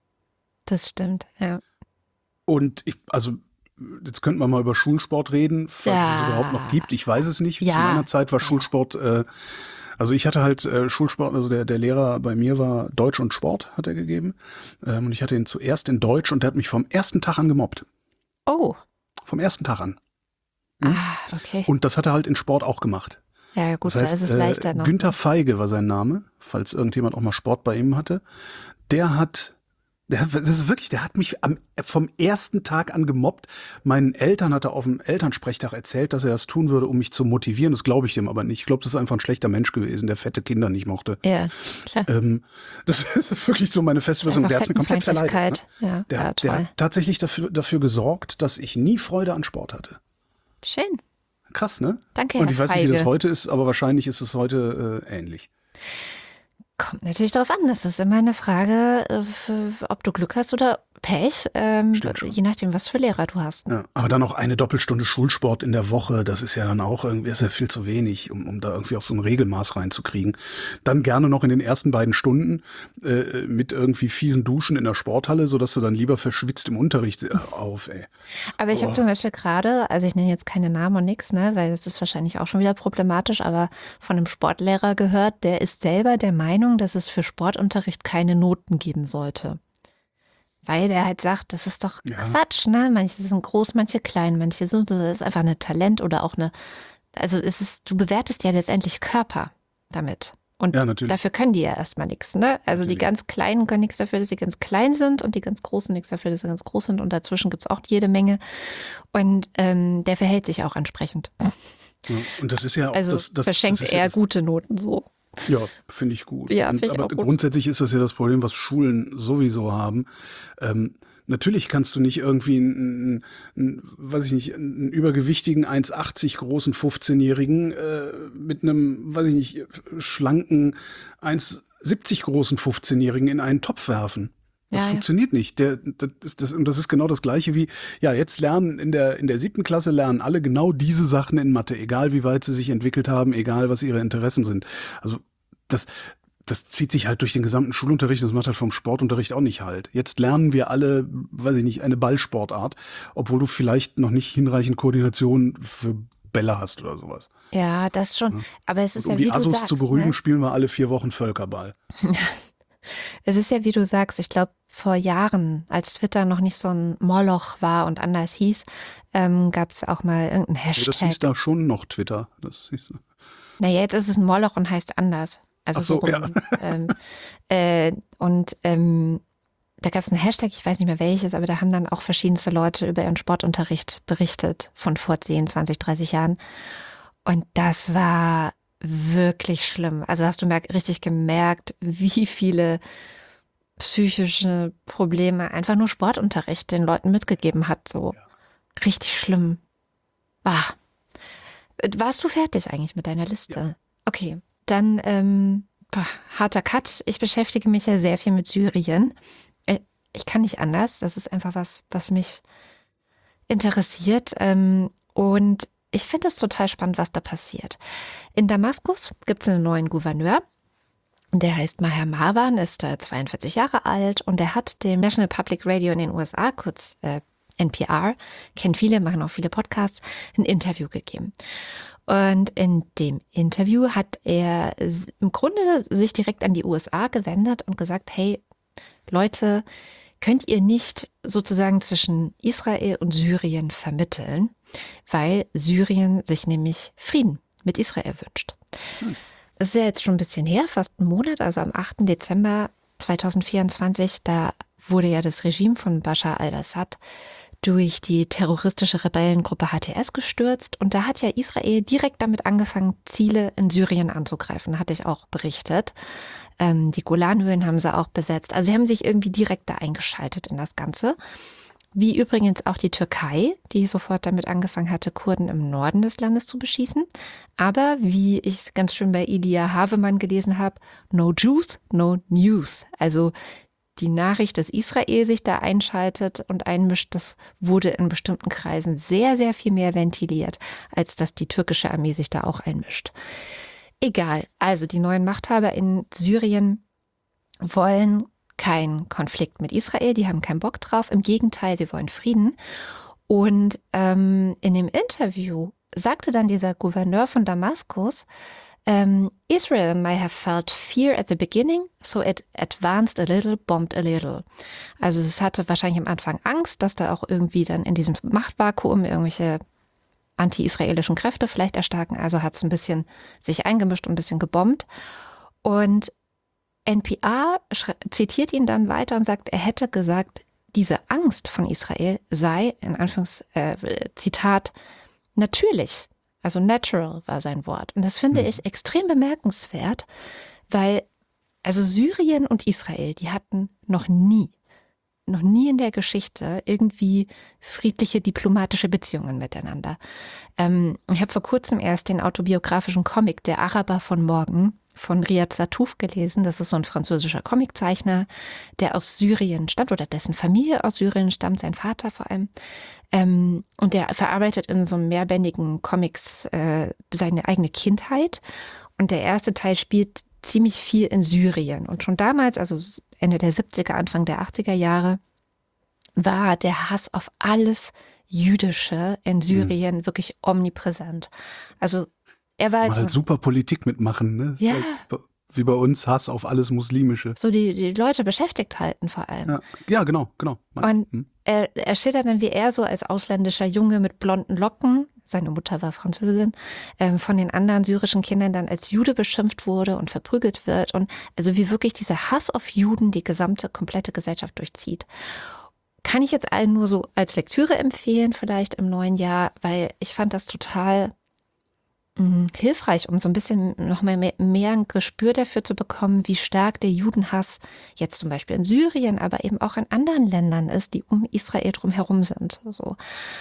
S2: Das stimmt, ja.
S3: Und ich, also, jetzt könnten wir mal über Schulsport reden, falls
S2: Ja.
S3: es überhaupt noch gibt. Ich weiß es nicht. Zu
S2: Ja.
S3: meiner Zeit war Schulsport, äh, also ich hatte halt äh, Schulsport, also der, der Lehrer bei mir war Deutsch und Sport, hat er gegeben. Ähm, und ich hatte ihn zuerst in Deutsch und der hat mich vom ersten Tag an gemobbt.
S2: Oh.
S3: Vom ersten Tag an. Hm?
S2: Ah, okay.
S3: Und das hat er halt in Sport auch gemacht.
S2: Ja, gut,
S3: Das heißt,
S2: da ist es
S3: äh,
S2: leichter noch.
S3: Günther Feige war sein Name, falls irgendjemand auch mal Sport bei ihm hatte. Der hat, der hat, das ist wirklich, der hat mich am, vom ersten Tag an gemobbt. Meinen Eltern hat er auf dem Elternsprechtag erzählt, dass er das tun würde, um mich zu motivieren. Das glaube ich dem aber nicht. Ich glaube, das ist einfach ein schlechter Mensch gewesen, der fette Kinder nicht mochte.
S2: Ja, klar.
S3: Ähm, das ist wirklich so meine feste Überzeugung. Der hat mich komplett verleidet. Ne?
S2: Fremdenfeindlichkeit. Ja,
S3: Der,
S2: ja,
S3: hat- der
S2: toll.
S3: hat tatsächlich dafür, dafür gesorgt, dass ich nie Freude an Sport hatte.
S2: Schön.
S3: Krass, ne?
S2: Danke,
S3: Und
S2: Herr
S3: ich weiß nicht, wie das
S2: Feige.
S3: heute ist, aber wahrscheinlich ist es heute äh, ähnlich.
S2: Kommt natürlich darauf an. Das ist immer eine Frage, äh, für- ob du Glück hast oder Pech. Ähm,
S3: Stimmt schon.
S2: je nachdem, was für Lehrer du hast.
S3: Ja, aber dann noch eine Doppelstunde Schulsport in der Woche, das ist ja dann auch irgendwie, ist ja viel zu wenig, um, um da irgendwie auch so ein Regelmaß reinzukriegen. Dann gerne noch in den ersten beiden Stunden äh, mit irgendwie fiesen Duschen in der Sporthalle, sodass du dann lieber verschwitzt im Unterricht äh, auf, ey.
S2: Aber ich habe
S3: Boah.
S2: zum Beispiel gerade, also ich nenne jetzt keine Namen und nichts, ne, weil das ist wahrscheinlich auch schon wieder problematisch, aber von einem Sportlehrer gehört, der ist selber der Meinung, dass es für Sportunterricht keine Noten geben sollte. Weil der halt sagt, das ist doch
S3: Ja.
S2: Quatsch, ne? Manche sind groß, manche klein, manche sind, das ist einfach eine Talent oder auch eine, also es ist, du bewertest ja letztendlich Körper damit. Und
S3: Ja, natürlich.
S2: dafür können die ja erstmal nichts, ne? Also die
S3: Natürlich.
S2: ganz Kleinen können nichts dafür, dass sie ganz klein sind und die ganz Großen nichts dafür, dass sie ganz groß sind und dazwischen gibt es auch jede Menge. Und ähm, der verhält sich auch entsprechend.
S3: Ja, und das ist ja auch
S2: Also
S3: das, das,
S2: verschenkt
S3: das ist ja
S2: eher
S3: das,
S2: gute Noten so.
S3: Ja, finde ich gut.
S2: Ja,
S3: Und,
S2: finde ich
S3: aber
S2: auch gut.
S3: grundsätzlich ist das ja das Problem, was Schulen sowieso haben. Ähm, natürlich kannst du nicht irgendwie einen, einen, weiß ich nicht, einen übergewichtigen eins achtzig großen fünfzehnjährigen äh, mit einem, weiß ich nicht, schlanken eins siebzig großen fünfzehnjährigen in einen Topf werfen. Das
S2: Ja, ja.
S3: funktioniert nicht. Der, das, ist das, und das ist genau das Gleiche wie, ja, jetzt lernen in der, in der siebten Klasse lernen alle genau diese Sachen in Mathe, egal wie weit sie sich entwickelt haben, egal was ihre Interessen sind. Also das, das zieht sich halt durch den gesamten Schulunterricht, das macht halt vom Sportunterricht auch nicht halt. Jetzt lernen wir alle, weiß ich nicht, eine Ballsportart, obwohl du vielleicht noch nicht hinreichend Koordination für Bälle hast oder sowas.
S2: Ja, das schon. Aber es ist
S3: Und um
S2: ja wie
S3: die
S2: du
S3: Assos
S2: sagst.
S3: zu beruhigen,
S2: Ne?
S3: spielen wir alle vier Wochen Völkerball.
S2: Es ist ja wie du sagst. Ich glaube, vor Jahren, als Twitter noch nicht so ein Moloch war und anders hieß, ähm, gab es auch mal irgendeinen
S3: Ja, das
S2: Hashtag.
S3: hieß da schon noch Twitter. Das hieß,
S2: Naja, jetzt ist es ein Moloch und heißt anders. Also
S3: Ach so,
S2: rum.
S3: ja.
S2: Ähm, äh, und ähm, da gab es einen Hashtag, ich weiß nicht mehr welches, aber da haben dann auch verschiedenste Leute über ihren Sportunterricht berichtet von vor zehn, zwanzig, dreißig Jahren. Und das war wirklich schlimm. Also hast du merk- richtig gemerkt, wie viele psychische Probleme einfach nur Sportunterricht den Leuten mitgegeben hat. So richtig schlimm. Ah. Warst du fertig eigentlich mit deiner Liste?
S3: Ja.
S2: Okay, dann ähm, boah, harter Cut. Ich beschäftige mich ja sehr viel mit Syrien. Äh, Ich kann nicht anders. Das ist einfach was, was mich interessiert. Ähm, und ich finde es total spannend, was da passiert. In Damaskus gibt es einen neuen Gouverneur. Der heißt Maher Marwan, ist äh, zweiundvierzig Jahre alt und der hat dem National Public Radio in den U S A, kurz äh, N P R, kennen viele, machen auch viele Podcasts, ein Interview gegeben. Und in dem Interview hat er im Grunde sich direkt an die U S A gewendet und gesagt, hey Leute, könnt ihr nicht sozusagen zwischen Israel und Syrien vermitteln, weil Syrien sich nämlich Frieden mit Israel wünscht. Hm. Das ist ja jetzt schon ein bisschen her, fast einen Monat, also am achten Dezember zweitausendvierundzwanzig, da wurde ja das Regime von Bashar al-Assad durch die terroristische Rebellengruppe H T S gestürzt. Und da hat ja Israel direkt damit angefangen, Ziele in Syrien anzugreifen, hatte ich auch berichtet. Ähm, die Golanhöhen haben sie auch besetzt. Also sie haben sich irgendwie direkt da eingeschaltet in das Ganze. Wie übrigens auch die Türkei, die sofort damit angefangen hatte, Kurden im Norden des Landes zu beschießen. Aber wie ich ganz schön bei Ilia Havemann gelesen habe, no Jews, no news. Also die Nachricht, dass Israel sich da einschaltet und einmischt, das wurde in bestimmten Kreisen sehr, sehr viel mehr ventiliert, als dass die türkische Armee sich da auch einmischt. Egal, also die neuen Machthaber in Syrien wollen keinen Konflikt mit Israel, die haben keinen Bock drauf, im Gegenteil, sie wollen Frieden. Und ähm, in dem Interview sagte dann dieser Gouverneur von Damaskus, Um, Israel may have felt fear at the beginning, so it advanced a little, bombed a little. Also es hatte wahrscheinlich am Anfang Angst, dass da auch irgendwie dann in diesem Machtvakuum irgendwelche anti-israelischen Kräfte vielleicht erstarken. Also hat es ein bisschen sich eingemischt und ein bisschen gebombt. Und N P R zitiert ihn dann weiter und sagt, er hätte gesagt, diese Angst von Israel sei, in Anführungs, äh, Zitat, natürlich. Also natural war sein Wort. Und das finde mhm. ich extrem bemerkenswert, weil also Syrien und Israel, die hatten noch nie, noch nie in der Geschichte irgendwie friedliche diplomatische Beziehungen miteinander. Ähm, ich habe vor kurzem erst den autobiografischen Comic Der Araber von morgen von Riyad Sattouf gelesen. Das ist so ein französischer Comiczeichner, der aus Syrien stammt oder dessen Familie aus Syrien stammt, sein Vater vor allem. Ähm, und der verarbeitet in so mehrbändigen Comics äh, seine eigene Kindheit. Und der erste Teil spielt ziemlich viel in Syrien. Und schon damals, also Ende der siebziger, Anfang der achtziger Jahre, war der Hass auf alles Jüdische in Syrien mhm. wirklich omnipräsent. Also er war
S3: halt
S2: so,
S3: super Politik mitmachen, ne?
S2: Ja.
S3: Halt, wie bei uns Hass auf alles Muslimische.
S2: So die, die Leute beschäftigt halten vor allem.
S3: Ja, ja genau, genau. Man,
S2: Und hm. er, er schildert dann, wie er so als ausländischer Junge mit blonden Locken, seine Mutter war Französin, ähm, von den anderen syrischen Kindern dann als Jude beschimpft wurde und verprügelt wird. Und also wie wirklich dieser Hass auf Juden die gesamte, komplette Gesellschaft durchzieht. Kann ich jetzt allen nur so als Lektüre empfehlen, vielleicht im neuen Jahr, weil ich fand das total hilfreich, um so ein bisschen noch mehr, mehr ein Gespür dafür zu bekommen, wie stark der Judenhass jetzt zum Beispiel in Syrien, aber eben auch in anderen Ländern ist, die um Israel drumherum sind. So.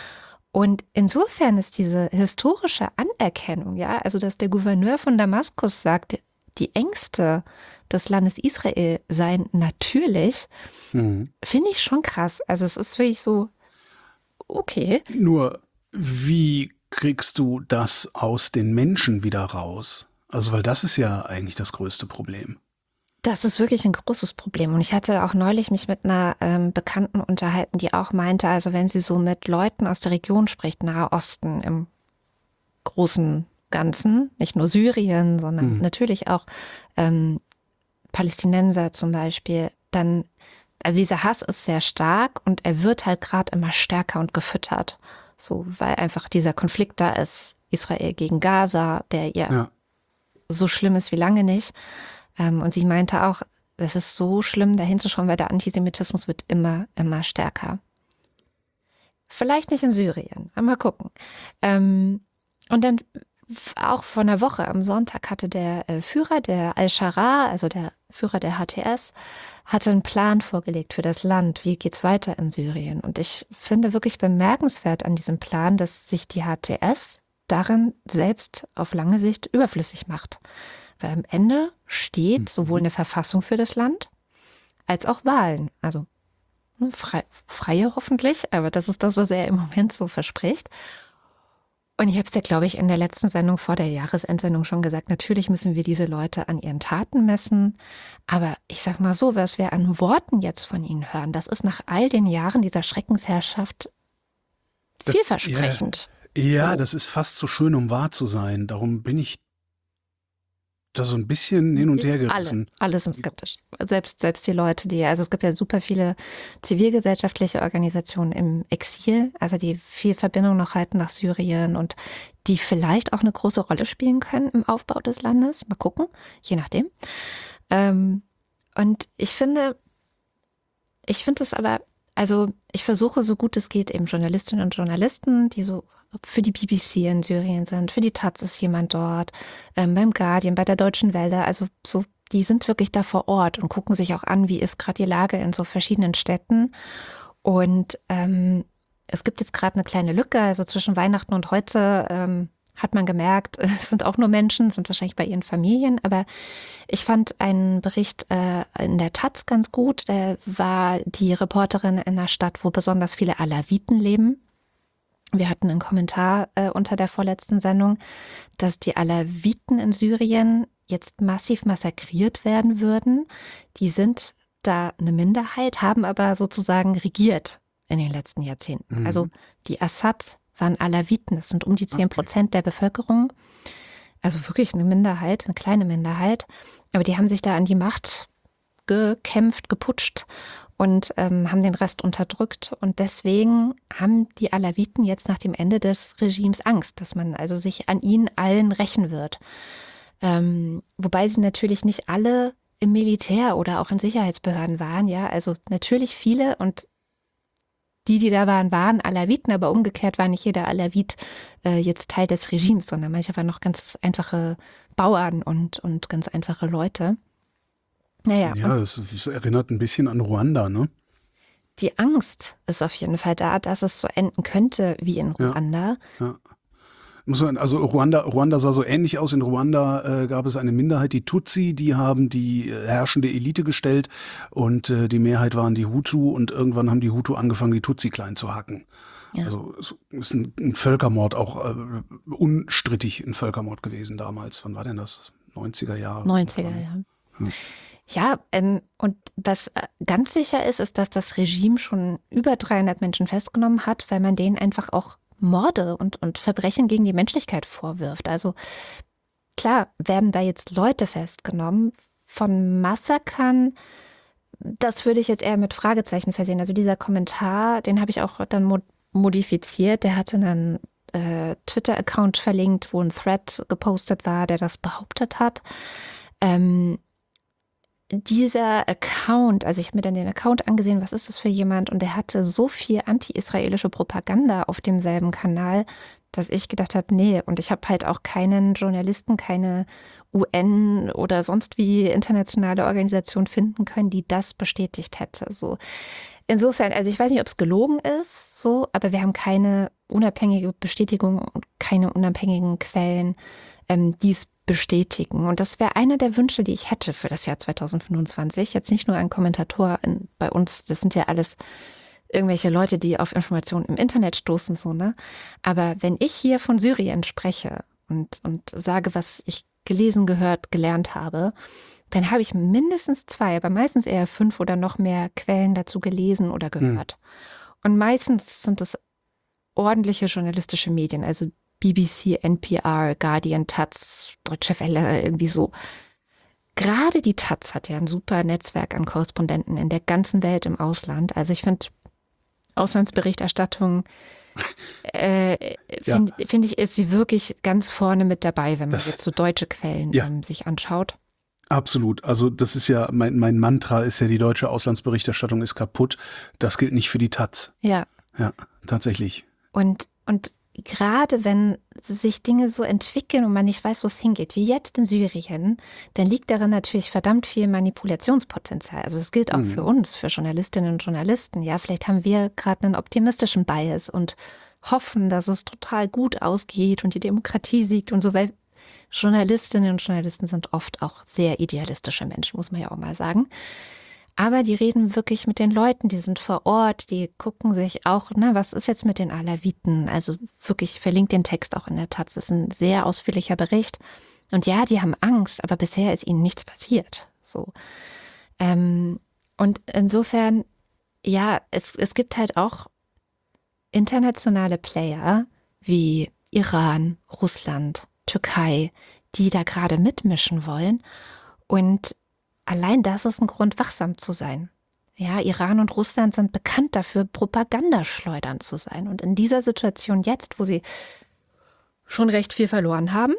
S2: Und insofern ist diese historische Anerkennung, ja, also dass der Gouverneur von Damaskus sagt, die Ängste des Landes Israel seien natürlich, mhm. finde ich schon krass. Also es ist wirklich so, okay.
S3: Nur wie kriegst du das aus den Menschen wieder raus? Also, weil das ist ja eigentlich das größte Problem.
S2: Das ist wirklich ein großes Problem. Und ich hatte auch neulich mich mit einer ähm, Bekannten unterhalten, die auch meinte, also wenn sie so mit Leuten aus der Region spricht, Nahe Osten im großen Ganzen, nicht nur Syrien, sondern mhm. natürlich auch ähm, Palästinenser zum Beispiel, dann, also dieser Hass ist sehr stark und er wird halt gerade immer stärker und gefüttert. So, weil einfach dieser Konflikt da ist, Israel gegen Gaza, der ja, ja. so schlimm ist wie lange nicht. Ähm, und sie meinte auch, es ist so schlimm, da hinzuschauen, weil der Antisemitismus wird immer, immer stärker. Vielleicht nicht in Syrien, aber mal gucken. Ähm, und dann auch vor einer Woche am Sonntag hatte der äh, Führer der Al-Shara, also der Führer der H T S, hatte einen Plan vorgelegt für das Land. Wie geht's weiter in Syrien? Und ich finde wirklich bemerkenswert an diesem Plan, dass sich die H T S darin selbst auf lange Sicht überflüssig macht. Weil am Ende steht sowohl eine Verfassung für das Land als auch Wahlen. Also frei, freie hoffentlich, aber das ist das, was er im Moment so verspricht. Und ich habe es ja, glaube ich, in der letzten Sendung vor der Jahresendsendung schon gesagt, natürlich müssen wir diese Leute an ihren Taten messen. Aber ich sag mal so, was wir an Worten jetzt von ihnen hören, das ist nach all den Jahren dieser Schreckensherrschaft
S3: Das-
S2: vielversprechend.
S3: Ja, das ist fast zu schön, um wahr zu sein. Darum bin ich da so ein bisschen hin und her gerissen.
S2: Alle, alle sind skeptisch. Selbst, selbst die Leute, die, also es gibt ja super viele zivilgesellschaftliche Organisationen im Exil, also die viel Verbindung noch halten nach Syrien und die vielleicht auch eine große Rolle spielen können im Aufbau des Landes. Mal gucken, je nachdem. Ähm, und ich finde, ich finde es aber, also ich versuche so gut es geht eben Journalistinnen und Journalisten, die so für die B B C in Syrien sind, für die Taz ist jemand dort, ähm, beim Guardian, bei der Deutschen Welle, also so, die sind wirklich da vor Ort und gucken sich auch an, wie ist gerade die Lage in so verschiedenen Städten. Und ähm, es gibt jetzt gerade eine kleine Lücke, also zwischen Weihnachten und heute ähm, hat man gemerkt, es sind auch nur Menschen, sind wahrscheinlich bei ihren Familien, aber ich fand einen Bericht äh, in der Taz ganz gut, da war die Reporterin in einer Stadt, wo besonders viele Alawiten leben. Wir hatten einen Kommentar äh, unter der vorletzten Sendung, dass die Alawiten in Syrien jetzt massiv massakriert werden würden. Die sind da eine Minderheit, haben aber sozusagen regiert in den letzten Jahrzehnten.
S3: Mhm.
S2: Also die Assads waren Alawiten, das sind um die zehn Prozent der Bevölkerung. Also wirklich eine Minderheit, eine kleine Minderheit. Aber die haben sich da an die Macht gekämpft, geputscht und ähm, haben den Rest unterdrückt. Und deswegen haben die Alawiten jetzt nach dem Ende des Regimes Angst, dass man also sich an ihnen allen rächen wird. Ähm, wobei sie natürlich nicht alle im Militär oder auch in Sicherheitsbehörden waren. Ja, also natürlich viele und die, die da waren, waren Alawiten, aber umgekehrt war nicht jeder Alawit äh, jetzt Teil des Regimes, sondern manche waren noch ganz einfache Bauern und, und ganz einfache Leute. Naja,
S3: Ja, das, das erinnert ein bisschen an Ruanda, ne?
S2: die Angst ist auf jeden Fall da, dass es so enden könnte wie in
S3: Ja.
S2: Ruanda.
S3: Ja. Muss man, also Ruanda, Ruanda sah so ähnlich aus. In Ruanda äh, gab es eine Minderheit, die Tutsi, die haben die äh, herrschende Elite gestellt und äh, die Mehrheit waren die Hutu und irgendwann haben die Hutu angefangen, die Tutsi klein zu hacken.
S2: Ja.
S3: Also es ist ein, ein Völkermord, auch äh, unstrittig ein Völkermord gewesen damals. Wann war denn das? neunziger Jahre?
S2: neunziger, ja. Ja, ähm, und was äh, ganz sicher ist, ist, dass das Regime schon über dreihundert Menschen festgenommen hat, weil man denen einfach auch Morde und, und Verbrechen gegen die Menschlichkeit vorwirft. Also klar werden da jetzt Leute festgenommen. Von Massakern, das würde ich jetzt eher mit Fragezeichen versehen. Also dieser Kommentar, den habe ich auch dann mod- modifiziert. Der hatte einen äh, Twitter-Account verlinkt, wo ein Thread gepostet war, der das behauptet hat. Ähm, Dieser Account, also ich habe mir dann den Account angesehen, was ist das für jemand? Und der hatte so viel anti-israelische Propaganda auf demselben Kanal, dass ich gedacht habe, nee, und ich habe halt auch keinen Journalisten, keine U N oder sonst wie internationale Organisation finden können, die das bestätigt hätte. So. Insofern, also ich weiß nicht, ob es gelogen ist, so, aber wir haben keine unabhängige Bestätigung und keine unabhängigen Quellen, ähm, die es bestätigen. Und das wäre einer der Wünsche, die ich hätte für das Jahr zweitausendfünfundzwanzig. Jetzt nicht nur ein Kommentator in, bei uns, das sind ja alles irgendwelche Leute, die auf Informationen im Internet stoßen, so, ne? Aber wenn ich hier von Syrien spreche und, und sage, was ich gelesen, gehört, gelernt habe, dann habe ich mindestens zwei, aber meistens eher fünf oder noch mehr Quellen dazu gelesen oder gehört. Mhm. Und meistens sind es ordentliche journalistische Medien, also B B C, N P R, Guardian, Taz, Deutsche Welle, irgendwie so. Gerade die Taz hat ja ein super Netzwerk an Korrespondenten in der ganzen Welt im Ausland. Also ich finde, Auslandsberichterstattung, äh, finde ja. find ich, ist sie wirklich ganz vorne mit dabei, wenn man das, jetzt so deutsche Quellen ja. ähm, sich anschaut.
S3: Absolut. Also das ist ja, mein, mein Mantra ist ja, die deutsche Auslandsberichterstattung ist kaputt. Das gilt nicht für die Taz.
S2: Ja.
S3: Ja, tatsächlich.
S2: Und, und gerade wenn sich Dinge so entwickeln und man nicht weiß, wo es hingeht, wie jetzt in Syrien, dann liegt darin natürlich verdammt viel Manipulationspotenzial. Also das gilt auch mhm. für uns, für Journalistinnen und Journalisten. Ja, vielleicht haben wir gerade einen optimistischen Bias und hoffen, dass es total gut ausgeht und die Demokratie siegt und so, weil Journalistinnen und Journalisten sind oft auch sehr idealistische Menschen, muss man ja auch mal sagen. Aber die reden wirklich mit den Leuten, die sind vor Ort, die gucken sich auch, na, was ist jetzt mit den Alawiten? Also wirklich, verlinkt den Text auch in der Taz, das ist ein sehr ausführlicher Bericht. Und ja, die haben Angst, aber bisher ist ihnen nichts passiert. So. Ähm, und insofern, ja, es, es gibt halt auch internationale Player wie Iran, Russland, Türkei, die da gerade mitmischen wollen. Und allein das ist ein Grund, wachsam zu sein. Ja, Iran und Russland sind bekannt dafür, Propagandaschleudern zu sein. Und in dieser Situation jetzt, wo sie schon recht viel verloren haben,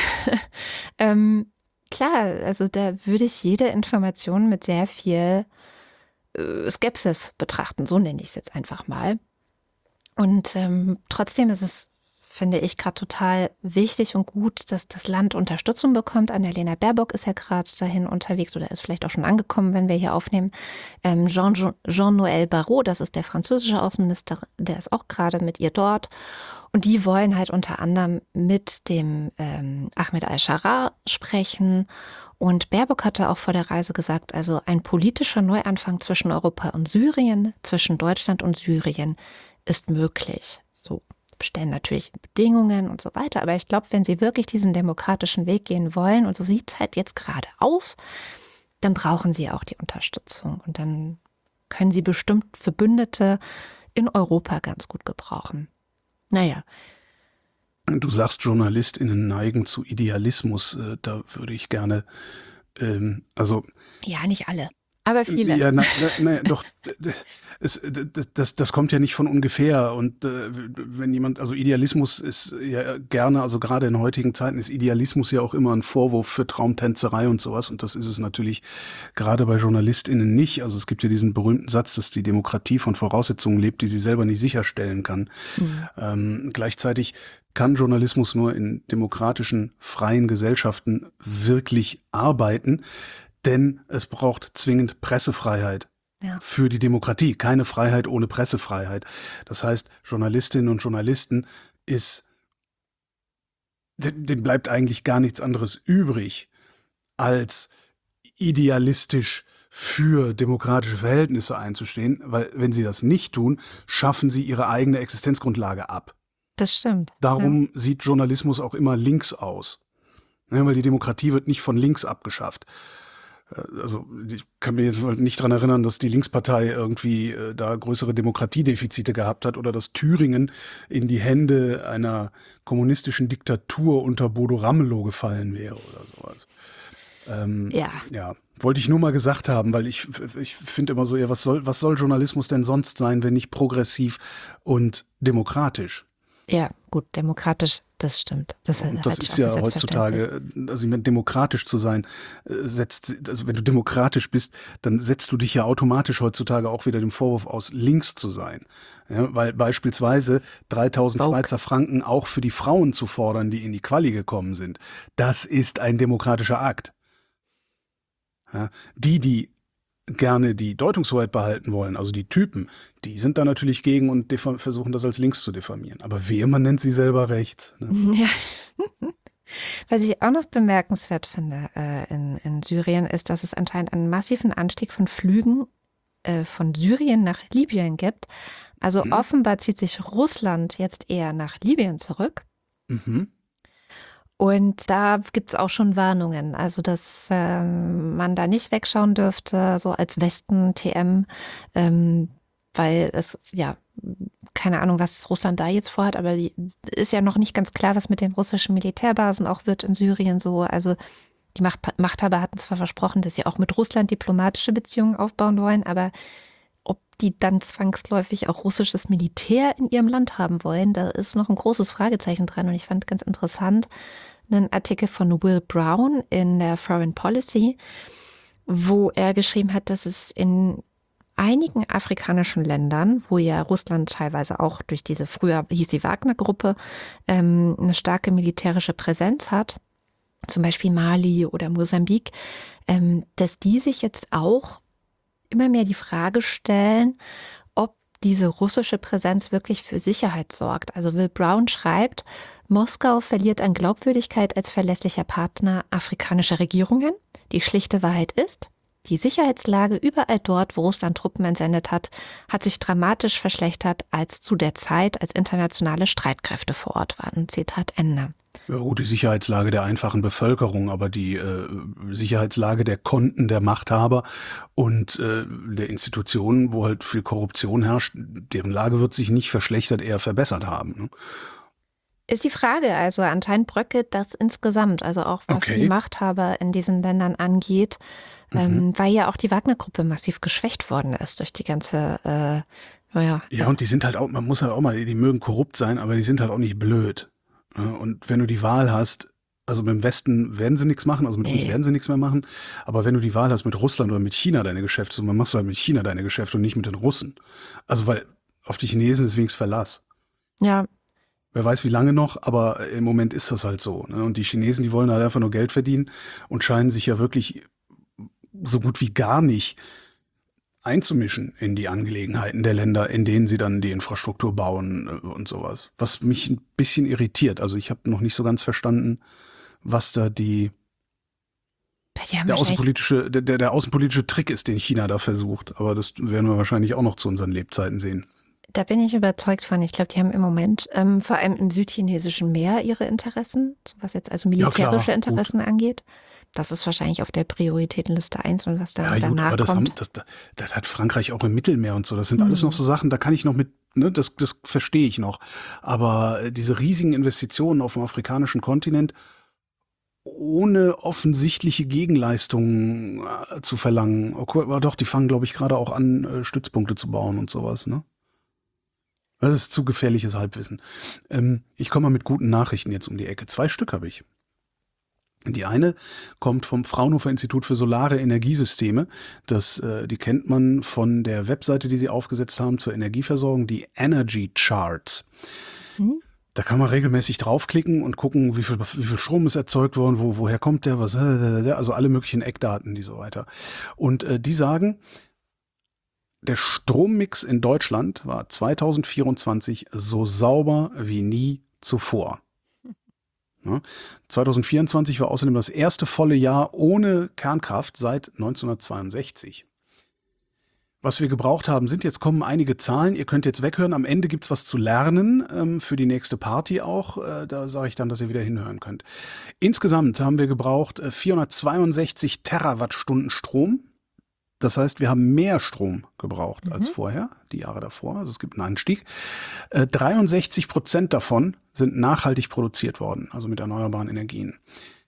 S2: ähm, klar, also da würde ich jede Information mit sehr viel äh, Skepsis betrachten. So nenne ich es jetzt einfach mal. Und ähm, trotzdem ist es, finde ich, gerade total wichtig und gut, dass das Land Unterstützung bekommt. Annalena Baerbock ist ja gerade dahin unterwegs oder ist vielleicht auch schon angekommen, wenn wir hier aufnehmen. Ähm, Jean, Jean-Noël Barrot, das ist der französische Außenminister, der ist auch gerade mit ihr dort. Und die wollen halt unter anderem mit dem ähm, Ahmed al-Sharaa sprechen. Und Baerbock hatte auch vor der Reise gesagt, also ein politischer Neuanfang zwischen Europa und Syrien, zwischen Deutschland und Syrien ist möglich. So. Stellen natürlich Bedingungen und so weiter. Aber ich glaube, wenn sie wirklich diesen demokratischen Weg gehen wollen, und so sieht es halt jetzt gerade aus, dann brauchen sie auch die Unterstützung. Und dann können sie bestimmt Verbündete in Europa ganz gut gebrauchen. Naja.
S3: Du sagst, JournalistInnen neigen zu Idealismus. Da würde ich gerne, ähm, also...
S2: Ja, nicht alle. Aber viele.
S3: Ja, na, na, na, doch, es, das, das kommt ja nicht von ungefähr. Und äh, wenn jemand, also Idealismus ist ja gerne, also gerade in heutigen Zeiten ist Idealismus ja auch immer ein Vorwurf für Traumtänzerei und sowas. Und das ist es natürlich gerade bei JournalistInnen nicht. Also es gibt ja diesen berühmten Satz, dass die Demokratie von Voraussetzungen lebt, die sie selber nicht sicherstellen kann. Mhm. Ähm, gleichzeitig kann Journalismus nur in demokratischen, freien Gesellschaften wirklich arbeiten. Denn es braucht zwingend Pressefreiheit ja. für die Demokratie. Keine Freiheit ohne Pressefreiheit. Das heißt, Journalistinnen und Journalisten ist, dem bleibt eigentlich gar nichts anderes übrig, als idealistisch für demokratische Verhältnisse einzustehen. Weil wenn sie das nicht tun, schaffen sie ihre eigene Existenzgrundlage ab.
S2: Das stimmt.
S3: Darum
S2: ja.
S3: sieht Journalismus auch immer links aus. Ja, weil die Demokratie wird nicht von links abgeschafft. Also ich kann mir jetzt nicht daran erinnern, dass die Linkspartei irgendwie äh, da größere Demokratiedefizite gehabt hat oder dass Thüringen in die Hände einer kommunistischen Diktatur unter Bodo Ramelow gefallen wäre oder sowas. Ähm,
S2: ja.
S3: Ja, wollte ich nur mal gesagt haben, weil ich, ich finde immer so, ja, was soll, was soll Journalismus denn sonst sein, wenn nicht progressiv und demokratisch?
S2: Ja, gut, demokratisch, das stimmt. Das,
S3: und das ist ja heutzutage, also ich meine, demokratisch zu sein, setzt, also wenn du demokratisch bist, dann setzt du dich ja automatisch heutzutage auch wieder dem Vorwurf aus, links zu sein. Ja, weil beispielsweise dreitausend Bauch. Schweizer Franken auch für die Frauen zu fordern, die in die Quali gekommen sind, das ist ein demokratischer Akt. Ja, die, die gerne die Deutungshoheit behalten wollen, also die Typen, die sind da natürlich gegen und versuchen das als links zu diffamieren. Aber wehe, man nennt sie selber rechts. Ne?
S2: Ja. Was ich auch noch bemerkenswert finde äh, in, in Syrien, ist, dass es anscheinend einen massiven Anstieg von Flügen äh, von Syrien nach Libyen gibt. Also mhm. offenbar zieht sich Russland jetzt eher nach Libyen zurück. Mhm. Und da gibt es auch schon Warnungen, also dass ähm, man da nicht wegschauen dürfte, so als Westen-T M, ähm, weil es, ja, keine Ahnung, was Russland da jetzt vorhat, aber die, ist ja noch nicht ganz klar, was mit den russischen Militärbasen auch wird in Syrien so. Also die Macht, Machthaber hatten zwar versprochen, dass sie auch mit Russland diplomatische Beziehungen aufbauen wollen, aber ob die dann zwangsläufig auch russisches Militär in ihrem Land haben wollen, da ist noch ein großes Fragezeichen dran. Und ich fand ganz interessant einen Artikel von Will Brown in der Foreign Policy, wo er geschrieben hat, dass es in einigen afrikanischen Ländern, wo ja Russland teilweise auch durch diese, früher hieß die Wagner-Gruppe, ähm, eine starke militärische Präsenz hat, zum Beispiel Mali oder Mosambik, ähm, dass die sich jetzt auch immer mehr die Frage stellen, ob diese russische Präsenz wirklich für Sicherheit sorgt. Also Will Brown schreibt, Moskau verliert an Glaubwürdigkeit als verlässlicher Partner afrikanischer Regierungen. Die schlichte Wahrheit ist, die Sicherheitslage überall dort, wo Russland Truppen entsendet hat, hat sich dramatisch verschlechtert als zu der Zeit, als internationale Streitkräfte vor Ort waren. Zitat Ende.
S3: Ja, gut, die Sicherheitslage der einfachen Bevölkerung, aber die äh, Sicherheitslage der Konten, der Machthaber und äh, der Institutionen, wo halt viel Korruption herrscht, deren Lage wird sich nicht verschlechtert, eher verbessert haben. Ne?
S2: Ist die Frage, also anscheinend bröckelt das insgesamt, also auch was
S3: Okay.
S2: die Machthaber in diesen Ländern angeht,
S3: Mhm.
S2: ähm, weil ja auch die Wagner-Gruppe massiv geschwächt worden ist durch die ganze, äh, naja.
S3: Ja, und die sind halt auch, man muss halt auch mal, die mögen korrupt sein, aber die sind halt auch nicht blöd. Ja, und wenn du die Wahl hast, also mit dem Westen werden sie nichts machen, also mit uns
S2: Nee.
S3: werden sie nichts mehr machen, aber wenn du die Wahl hast mit Russland oder mit China deine Geschäfte, so, dann machst du halt mit China deine Geschäfte und nicht mit den Russen. Also weil auf die Chinesen ist wenigstens Verlass.
S2: Ja,
S3: Wer weiß wie lange noch, aber im Moment ist das halt so. Ne? Und die Chinesen, die wollen halt einfach nur Geld verdienen und scheinen sich ja wirklich so gut wie gar nicht einzumischen in die Angelegenheiten der Länder, in denen sie dann die Infrastruktur bauen äh, und sowas. Was mich ein bisschen irritiert. Also ich habe noch nicht so ganz verstanden, was da die,
S2: die haben
S3: der
S2: wahrscheinlich,
S3: außenpolitische, der, der, der außenpolitische Trick ist, den China da versucht. Aber das werden wir wahrscheinlich auch noch zu unseren Lebzeiten sehen.
S2: da bin ich überzeugt von. Ich glaube, die haben im Moment ähm, vor allem im südchinesischen Meer ihre Interessen, was jetzt also
S3: Ja, klar,
S2: militärische
S3: gut.
S2: Interessen angeht. Das ist wahrscheinlich auf der Prioritätenliste eins und was dann
S3: Ja, gut,
S2: danach
S3: aber das, haben,
S2: kommt.
S3: das, das hat Frankreich auch im Mittelmeer und so. Das sind alles noch so Sachen, da kann ich noch mit, ne, das, das verstehe ich noch. Aber äh, diese riesigen Investitionen auf dem afrikanischen Kontinent ohne offensichtliche Gegenleistungen äh, zu verlangen. Okay, aber doch, die fangen, glaube ich, gerade auch an, äh, Stützpunkte zu bauen und sowas, ne? Das ist zu gefährliches Halbwissen. Ähm, ich komme mal mit guten Nachrichten jetzt um die Ecke. Zwei Stück habe ich. Die eine kommt vom Fraunhofer Institut für Solare Energiesysteme. Das, äh, die kennt man von der Webseite, die sie aufgesetzt haben zur Energieversorgung, die Energy Charts.
S2: Mhm.
S3: Da kann man regelmäßig draufklicken und gucken, wie viel, wie viel Strom ist erzeugt worden, wo, woher kommt der, was, also alle möglichen Eckdaten, die so weiter. Und äh, die sagen, der Strommix in Deutschland war zweitausendvierundzwanzig so sauber wie nie zuvor. Ja, zweitausendvierundzwanzig war außerdem das erste volle Jahr ohne Kernkraft seit neunzehnhundertzweiundsechzig. Was wir gebraucht haben, sind, jetzt kommen einige Zahlen, ihr könnt jetzt weghören, am Ende gibt's was zu lernen, ähm, für die nächste Party auch, äh, da sage ich dann, dass ihr wieder hinhören könnt. Insgesamt haben wir gebraucht äh, vierhundertzweiundsechzig Terawattstunden Strom. Das heißt, wir haben mehr Strom gebraucht
S2: Mhm.
S3: als vorher, die Jahre davor. Also es gibt einen Anstieg. Äh, dreiundsechzig Prozent davon sind nachhaltig produziert worden, also mit erneuerbaren Energien.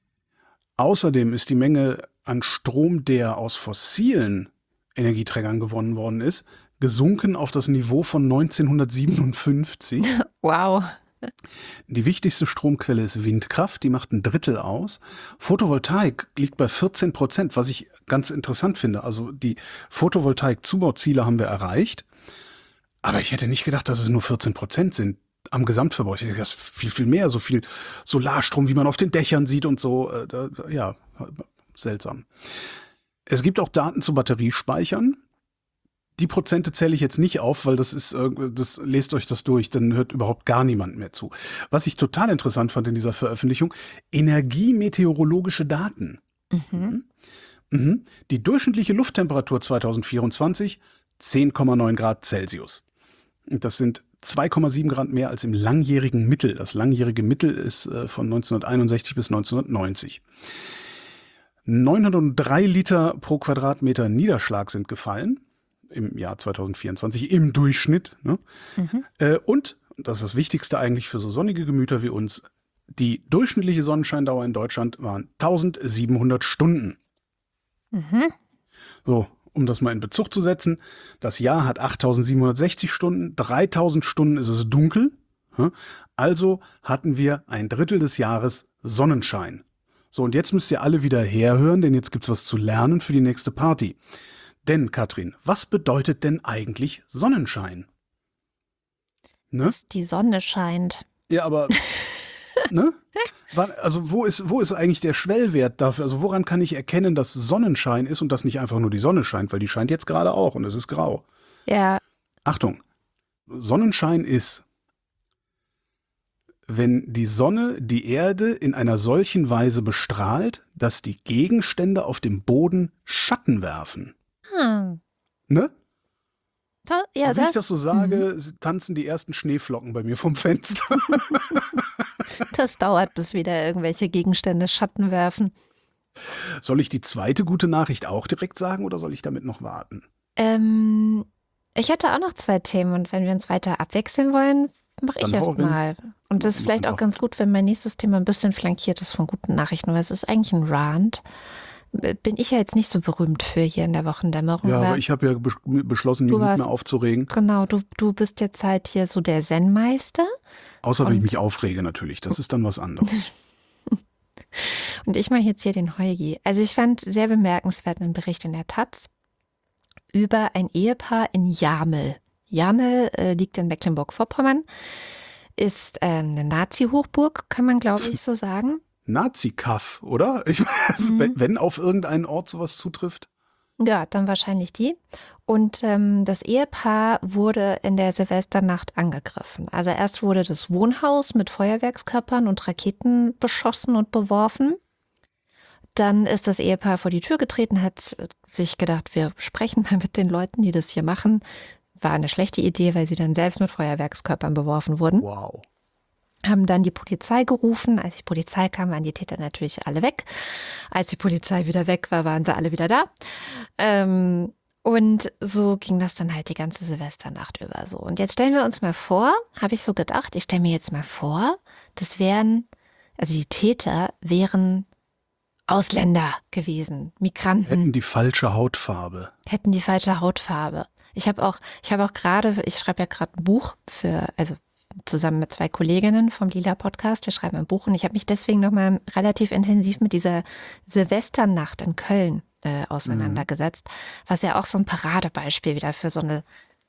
S3: Außerdem ist die Menge an Strom, der aus fossilen Energieträgern gewonnen worden ist, gesunken auf das Niveau von neunzehnhundertsiebenundfünfzig.
S2: Wow.
S3: Die wichtigste Stromquelle ist Windkraft, die macht ein Drittel aus. Photovoltaik liegt bei vierzehn Prozent, was ich ganz interessant finde. Also die Photovoltaik-Zubauziele haben wir erreicht, aber ich hätte nicht gedacht, dass es nur vierzehn Prozent sind am Gesamtverbrauch. Ich hätte gedacht, viel, viel mehr, so viel Solarstrom, wie man auf den Dächern sieht und so. Äh, da, ja, seltsam. Es gibt auch Daten zu Batteriespeichern. Die Prozente zähle ich jetzt nicht auf, weil das ist, das lest euch das durch, dann hört überhaupt gar niemand mehr zu. Was ich total interessant fand in dieser Veröffentlichung, energiemeteorologische Daten.
S2: Mhm.
S3: Mhm. Die durchschnittliche Lufttemperatur zweitausendvierundzwanzig, zehn Komma neun Grad Celsius. Und das sind zwei Komma sieben Grad mehr als im langjährigen Mittel. Das langjährige Mittel ist äh, von neunzehnhunderteinundsechzig bis neunzehnhundertneunzig. neunhundertdrei Liter pro Quadratmeter Niederschlag sind gefallen im Jahr zweitausendvierundzwanzig im Durchschnitt. Ne?
S2: Mhm.
S3: Äh, und, das ist das Wichtigste eigentlich für so sonnige Gemüter wie uns, die durchschnittliche Sonnenscheindauer in Deutschland waren tausendsiebenhundert Stunden.
S2: Mhm.
S3: So, um das mal in Bezug zu setzen, das Jahr hat achttausendsiebenhundertsechzig Stunden, dreitausend Stunden ist es dunkel. Also hatten wir ein Drittel des Jahres Sonnenschein. So, und jetzt müsst ihr alle wieder herhören, denn jetzt gibt's was zu lernen für die nächste Party. Denn, Katrin, was bedeutet denn eigentlich Sonnenschein? Ne?
S2: Dass die Sonne scheint.
S3: Ja, aber, ne? Wann- Also wo ist, wo ist eigentlich der Schwellwert dafür? Also woran kann ich erkennen, dass Sonnenschein ist und dass nicht einfach nur die Sonne scheint? Weil die scheint jetzt gerade auch und es ist grau.
S2: Ja,
S3: Achtung, Sonnenschein ist, wenn die Sonne die Erde in einer solchen Weise bestrahlt, dass die Gegenstände auf dem Boden Schatten werfen.
S2: hm.
S3: Ne?
S2: Da, ja,
S3: Und wenn ich
S2: das,
S3: das so sage, tanzen die ersten Schneeflocken bei mir vom Fenster.
S2: das dauert, bis wieder irgendwelche Gegenstände Schatten werfen.
S3: Soll ich die zweite gute Nachricht auch direkt sagen oder soll ich damit noch warten?
S2: Ähm, ich hätte auch noch zwei Themen und wenn wir uns weiter abwechseln wollen, mache ich
S3: Dann hau
S2: erst
S3: rein.
S2: mal. Und das ist
S3: Mach
S2: vielleicht auch
S3: einfach.
S2: ganz gut, wenn mein nächstes Thema ein bisschen flankiert ist von guten Nachrichten, weil es ist eigentlich ein Rant. Bin ich ja jetzt nicht so berühmt für hier in der Wochendämmerung.
S3: Ja, aber
S2: aber
S3: ich habe ja be beschlossen, mich
S2: Du
S3: nicht
S2: warst-
S3: mehr aufzuregen.
S2: Genau, du, du bist jetzt halt hier so der Zen-Meister.
S3: Außer wenn ich
S2: Und-
S3: mich aufrege natürlich. Das ist dann was anderes.
S2: Und ich mache jetzt hier den Heugi. Also ich fand sehr bemerkenswert einen Bericht in der Taz über ein Ehepaar in Jamel. Jamel äh, liegt in Mecklenburg-Vorpommern, ist ähm, eine Nazi-Hochburg, kann man glaube ich so sagen.
S3: Nazi-Kaff, oder? Ich weiß,
S2: Mhm.
S3: wenn, wenn auf irgendeinen Ort sowas zutrifft.
S2: Ja, dann wahrscheinlich die. Und ähm, das Ehepaar wurde in der Silvesternacht angegriffen. Also erst wurde das Wohnhaus mit Feuerwerkskörpern und Raketen beschossen und beworfen. Dann ist das Ehepaar vor die Tür getreten, hat sich gedacht, wir sprechen mal mit den Leuten, die das hier machen. War eine schlechte Idee, weil sie dann selbst mit Feuerwerkskörpern beworfen wurden.
S3: Wow.
S2: Haben dann die Polizei gerufen. Als die Polizei kam, waren die Täter natürlich alle weg. Als die Polizei wieder weg war, waren sie alle wieder da. Ähm, und so ging das dann halt die ganze Silvesternacht über so. Und jetzt stellen wir uns mal vor, habe ich so gedacht, ich stelle mir jetzt mal vor, das wären, also die Täter wären Ausländer gewesen, Migranten.
S3: Hätten die falsche Hautfarbe.
S2: hätten die falsche Hautfarbe. Ich habe auch, ich habe auch gerade, ich schreibe ja gerade ein Buch für, also zusammen mit zwei Kolleginnen vom Lila Podcast. Wir schreiben ein Buch und ich habe mich deswegen nochmal relativ intensiv mit dieser Silvesternacht in Köln äh, auseinandergesetzt, was ja auch so ein Paradebeispiel wieder für so eine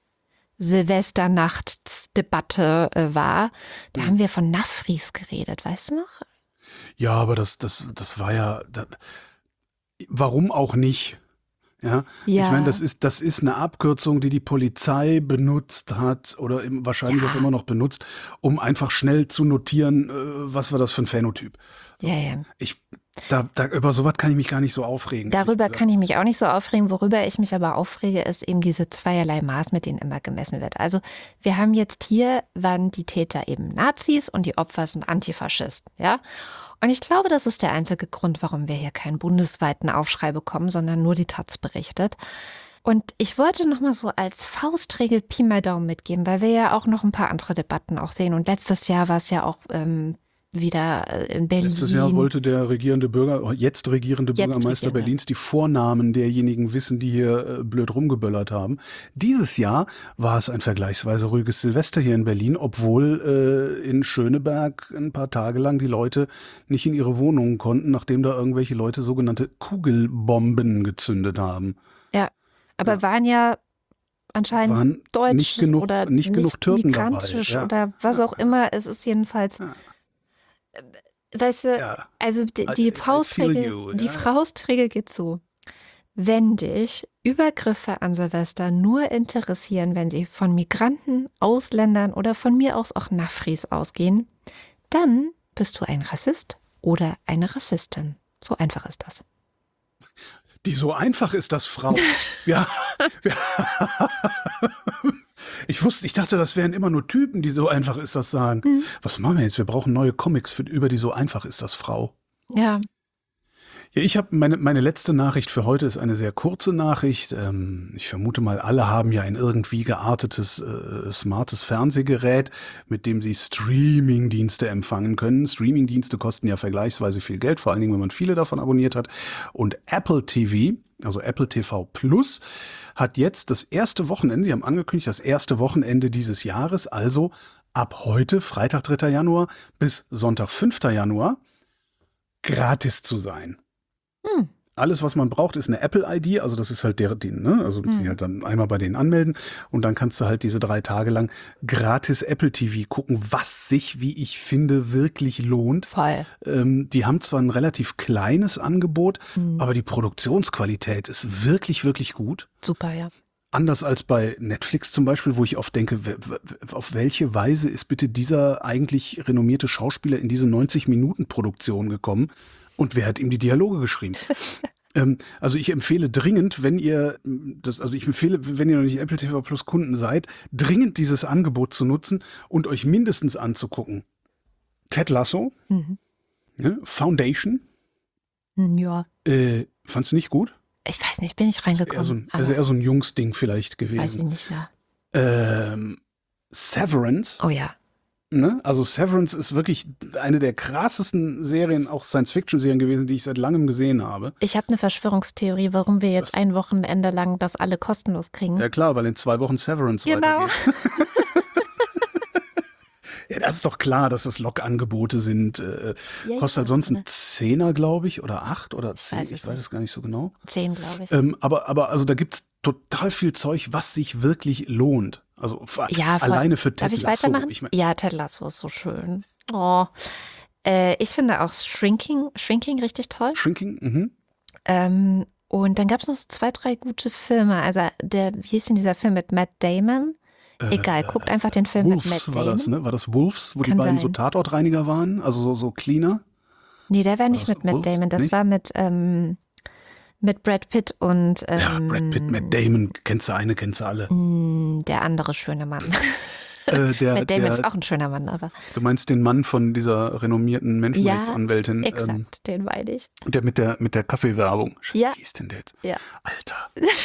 S2: Silvesternachtsdebatte äh, war. Da
S3: Mhm.
S2: haben wir von Nafris geredet, weißt du noch?
S3: Ja, aber das, das, das war ja. Das, warum auch nicht? Ja,
S2: Ja.
S3: ich meine, das ist, das ist eine Abkürzung, die die Polizei benutzt hat oder im, wahrscheinlich
S2: Ja.
S3: auch immer noch benutzt, um einfach schnell zu notieren, äh, was war das für ein Phänotyp.
S2: Ja, ja.
S3: Ich, da, da, über sowas kann ich mich gar nicht so aufregen.
S2: Darüber kann ich mich auch nicht so aufregen. Worüber ich mich aber aufrege, ist eben diese zweierlei Maß, mit denen immer gemessen wird. Also wir haben jetzt hier, waren die Täter eben Nazis und die Opfer sind Antifaschisten, ja. Und ich glaube, das ist der einzige Grund, warum wir hier keinen bundesweiten Aufschrei bekommen, sondern nur die Taz berichtet. Und ich wollte nochmal so als Faustregel Pi mal Daumen mitgeben, weil wir ja auch noch ein paar andere Debatten auch sehen. Und letztes Jahr war es ja auch ähm, wieder äh, in Berlin.
S3: Letztes Jahr wollte der regierende Bürger, jetzt regierende
S2: Jetzt
S3: Bürgermeister
S2: regierende.
S3: Berlins die Vornamen derjenigen wissen, die hier äh, blöd rumgeböllert haben. Dieses Jahr war es ein vergleichsweise ruhiges Silvester hier in Berlin, obwohl äh, in Schöneberg ein paar Tage lang die Leute nicht in ihre Wohnungen konnten, nachdem da irgendwelche Leute sogenannte Kugelbomben gezündet haben.
S2: Ja, aber waren ja anscheinend
S3: Waren
S2: deutsch
S3: nicht genug-
S2: oder
S3: nicht genug Türken dabei,
S2: migrantisch
S3: ja.
S2: oder was auch immer. Es ist jedenfalls,
S3: Ja.
S2: weißt du,
S3: Ja.
S2: also die,
S3: I-
S2: die
S3: I
S2: Faustregel,
S3: feel you,
S2: die
S3: ja.
S2: Faustregel geht so. Wenn dich Übergriffe an Silvester nur interessieren, wenn sie von Migranten, Ausländern oder von mir aus auch Nafris ausgehen, dann bist du ein Rassist oder eine Rassistin. So einfach ist das.
S3: Die so einfach ist das, Frau. Ja. ja. Ich wusste, ich dachte, das wären immer nur Typen, die so einfach ist das sagen.
S2: Mhm.
S3: Was machen wir jetzt? Wir brauchen neue Comics für, über die so einfach ist das, Frau.
S2: Ja,
S3: Ja, ich habe meine, meine letzte Nachricht für heute ist eine sehr kurze Nachricht. Ähm, ich vermute mal, alle haben ja ein irgendwie geartetes, äh, smartes Fernsehgerät, mit dem sie Streamingdienste empfangen können. Streamingdienste kosten ja vergleichsweise viel Geld, vor allen Dingen, wenn man viele davon abonniert hat. Und Apple T V, also Apple T V Plus, hat jetzt das erste Wochenende, die haben angekündigt, das erste Wochenende dieses Jahres, also ab heute, Freitag, dritter Januar, bis Sonntag, fünfter Januar, gratis zu sein.
S2: Hm.
S3: Alles, was man braucht, ist eine Apple I D, also das ist halt der, die, ne? Also
S2: Hm.
S3: die halt dann einmal bei denen anmelden und dann kannst du halt diese drei Tage lang gratis Apple T V gucken, was sich, wie ich finde, wirklich lohnt.
S2: Voll.
S3: Ähm, die haben zwar ein relativ kleines Angebot,
S2: Hm.
S3: aber die Produktionsqualität ist wirklich, wirklich gut.
S2: Super, ja.
S3: Anders als bei Netflix zum Beispiel, wo ich oft denke, w- w- auf welche Weise ist bitte dieser eigentlich renommierte Schauspieler in diese neunzig-Minuten-Produktion gekommen und wer hat ihm die Dialoge geschrieben? ähm, also ich empfehle dringend, wenn ihr das, also ich empfehle, wenn ihr noch nicht Apple T V Plus Kunden seid, dringend dieses Angebot zu nutzen und euch mindestens anzugucken. Ted Lasso,
S2: Mhm.
S3: ne? Foundation,
S2: Hm, Ja.
S3: äh, fandst du nicht gut?
S2: Ich weiß nicht, bin ich
S3: Ist eher so
S2: reingekommen.
S3: ein,
S2: aber
S3: also eher so ein Jungsding vielleicht
S2: weiß ich
S3: gewesen.
S2: nicht, ja.
S3: Ähm, Severance.
S2: Oh ja.
S3: Ne? Also Severance ist wirklich eine der krassesten Serien, auch Science-Fiction-Serien gewesen, die ich seit langem gesehen habe.
S2: Ich habe eine Verschwörungstheorie, warum wir jetzt
S3: Was?
S2: ein Wochenende lang das alle kostenlos kriegen.
S3: Ja klar, weil in zwei Wochen Severance
S2: Genau.
S3: weitergeht. Ja, das ist doch klar, dass das Log-Angebote sind. Äh,
S2: Ja,
S3: kostet
S2: ja,
S3: halt sonst
S2: ne?
S3: ein Zehner, glaube ich, oder acht oder zehn,
S2: weiß es
S3: ich weiß
S2: nicht.
S3: es gar nicht so genau.
S2: Zehn, glaube ich.
S3: Ähm, aber, aber also da gibt's total viel Zeug, was sich wirklich lohnt. Also f-
S2: Ja, voll.
S3: alleine für Ted
S2: Darf ich
S3: Lasso.
S2: weitermachen?
S3: Ich mein,
S2: Ja, Ted Lasso ist so schön. Oh. Äh, ich finde auch Shrinking, Shrinking richtig toll.
S3: Shrinking, mhm.
S2: Ähm, und dann gab es noch so zwei, drei gute Filme. Also der, wie hieß denn dieser Film mit Matt Damon? Egal, guckt einfach den Film mit Matt
S3: Wolves
S2: Damon.
S3: war das, ne? War das Wolves, wo
S2: Kann
S3: die beiden so
S2: sein.
S3: Tatortreiniger waren? Also so, so Cleaner?
S2: Nee, der war nicht
S3: das
S2: mit Matt
S3: Wolf?
S2: Damon. Das
S3: Nicht?
S2: war mit, ähm, mit Brad Pitt und ähm,
S3: Ja, Brad Pitt, Matt Damon, kennst du eine, kennst du alle.
S2: mh, der andere schöne Mann.
S3: Äh, der,
S2: Matt Damon
S3: der,
S2: ist auch ein schöner Mann, aber
S3: du meinst den Mann von dieser renommierten Menschenrechtsanwältin,
S2: exakt,
S3: ähm,
S2: den meine ich.
S3: der mit der, mit der Kaffeewerbung.
S2: Ja.
S3: Wie ist denn der jetzt?
S2: Ja.
S3: Alter.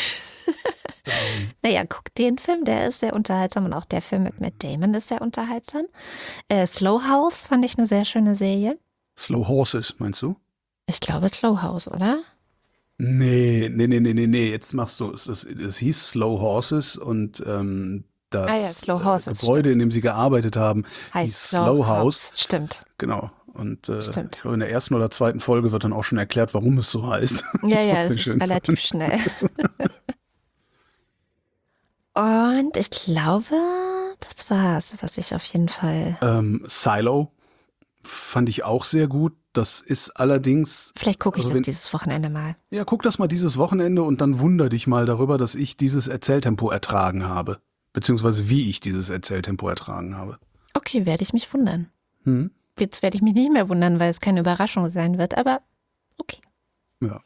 S2: Naja, guck den Film, der ist sehr unterhaltsam und auch der Film mit Matt Damon ist sehr unterhaltsam. Äh, Slow House fand ich eine sehr schöne Serie.
S3: Slow Horses, meinst du?
S2: Ich glaube Slow House, oder?
S3: Nee, nee, nee, nee, nee, nee. Jetzt machst du es. Es, es hieß Slow Horses und ähm, das
S2: Ah ja, Slow Horses,
S3: Gebäude,
S2: stimmt.
S3: in dem sie gearbeitet haben,
S2: Heißt
S3: hieß Slow House.
S2: Stimmt.
S3: Genau. Und äh,
S2: Stimmt.
S3: ich glaube, in der ersten oder zweiten Folge wird dann auch schon erklärt, warum es so heißt.
S2: Ja, ja,
S3: Was
S2: das
S3: ich
S2: ist
S3: schön
S2: relativ schnell. Und ich glaube, das war's, was ich auf jeden Fall.
S3: Ähm, Silo fand ich auch sehr gut. Das ist allerdings,
S2: Vielleicht gucke ich
S3: Also
S2: das
S3: wenn-
S2: dieses Wochenende mal.
S3: ja, guck das mal dieses Wochenende und dann wunder dich mal darüber, dass ich dieses Erzähltempo ertragen habe. Beziehungsweise wie ich dieses Erzähltempo ertragen habe.
S2: Okay, werde ich mich wundern.
S3: Hm?
S2: Jetzt werde ich mich nicht mehr wundern, weil es keine Überraschung sein wird, aber okay.
S3: Ja.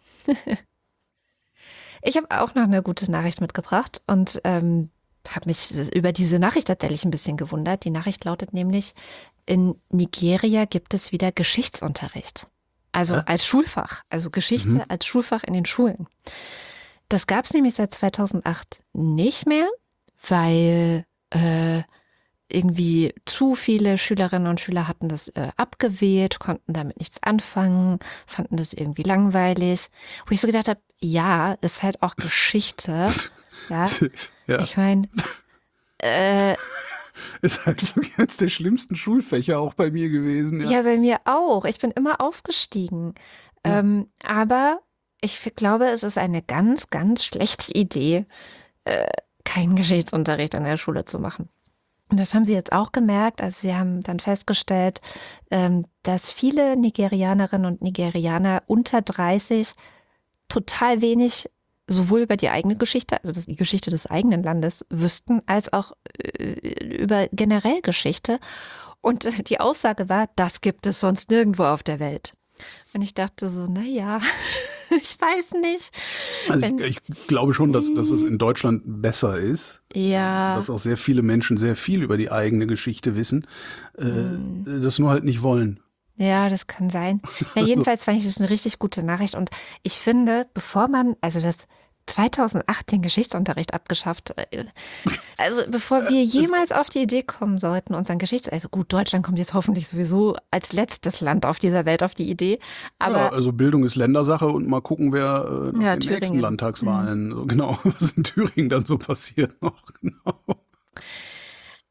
S2: Ich habe auch noch eine gute Nachricht mitgebracht und ähm, habe mich über diese Nachricht tatsächlich ein bisschen gewundert. Die Nachricht lautet nämlich, in Nigeria gibt es wieder Geschichtsunterricht. Also
S3: Hä?
S2: als Schulfach, also Geschichte
S3: Mhm.
S2: als Schulfach in den Schulen. Das gab es nämlich seit zweitausendacht nicht mehr, weil äh, irgendwie zu viele Schülerinnen und Schüler hatten das äh, abgewählt, konnten damit nichts anfangen, fanden das irgendwie langweilig. Wo ich so gedacht habe, ja, ist halt auch Geschichte. Ja,
S3: Ja,
S2: ich meine, äh,
S3: ist halt wirklich eines der schlimmsten Schulfächer auch bei mir gewesen.
S2: ja.
S3: Ja.
S2: bei mir auch. Ich bin immer ausgestiegen.
S3: Ja.
S2: Ähm, aber ich f- glaube, es ist eine ganz, ganz schlechte Idee, äh, keinen Geschichtsunterricht an der Schule zu machen. Und das haben sie jetzt auch gemerkt. Also sie haben dann festgestellt, ähm, dass viele Nigerianerinnen und Nigerianer unter dreißig total wenig sowohl über die eigene Geschichte, also das, die Geschichte des eigenen Landes wüssten, als auch äh, über generell Geschichte. Und äh, die Aussage war, das gibt es sonst nirgendwo auf der Welt. Und ich dachte so, naja, ich weiß nicht.
S3: Also
S2: Wenn-
S3: ich, ich glaube schon, dass, dass es in Deutschland besser ist.
S2: Ja,
S3: Dass auch sehr viele Menschen sehr viel über die eigene Geschichte wissen. Äh,
S2: Hm.
S3: Das nur halt nicht wollen.
S2: ja, das kann sein. Ja, jedenfalls fand ich das eine richtig gute Nachricht. Und ich finde, bevor man, also das zweitausendacht den Geschichtsunterricht abgeschafft, äh, also bevor wir jemals auf die Idee kommen sollten, unseren Geschichts-, also gut, Deutschland kommt jetzt hoffentlich sowieso als letztes Land auf dieser Welt auf die Idee, aber
S3: ja, also Bildung ist Ländersache und mal gucken, wer äh, noch
S2: Ja,
S3: in den nächsten
S2: Thüringen.
S3: Landtagswahlen, so genau, was in Thüringen dann so passiert noch. Genau.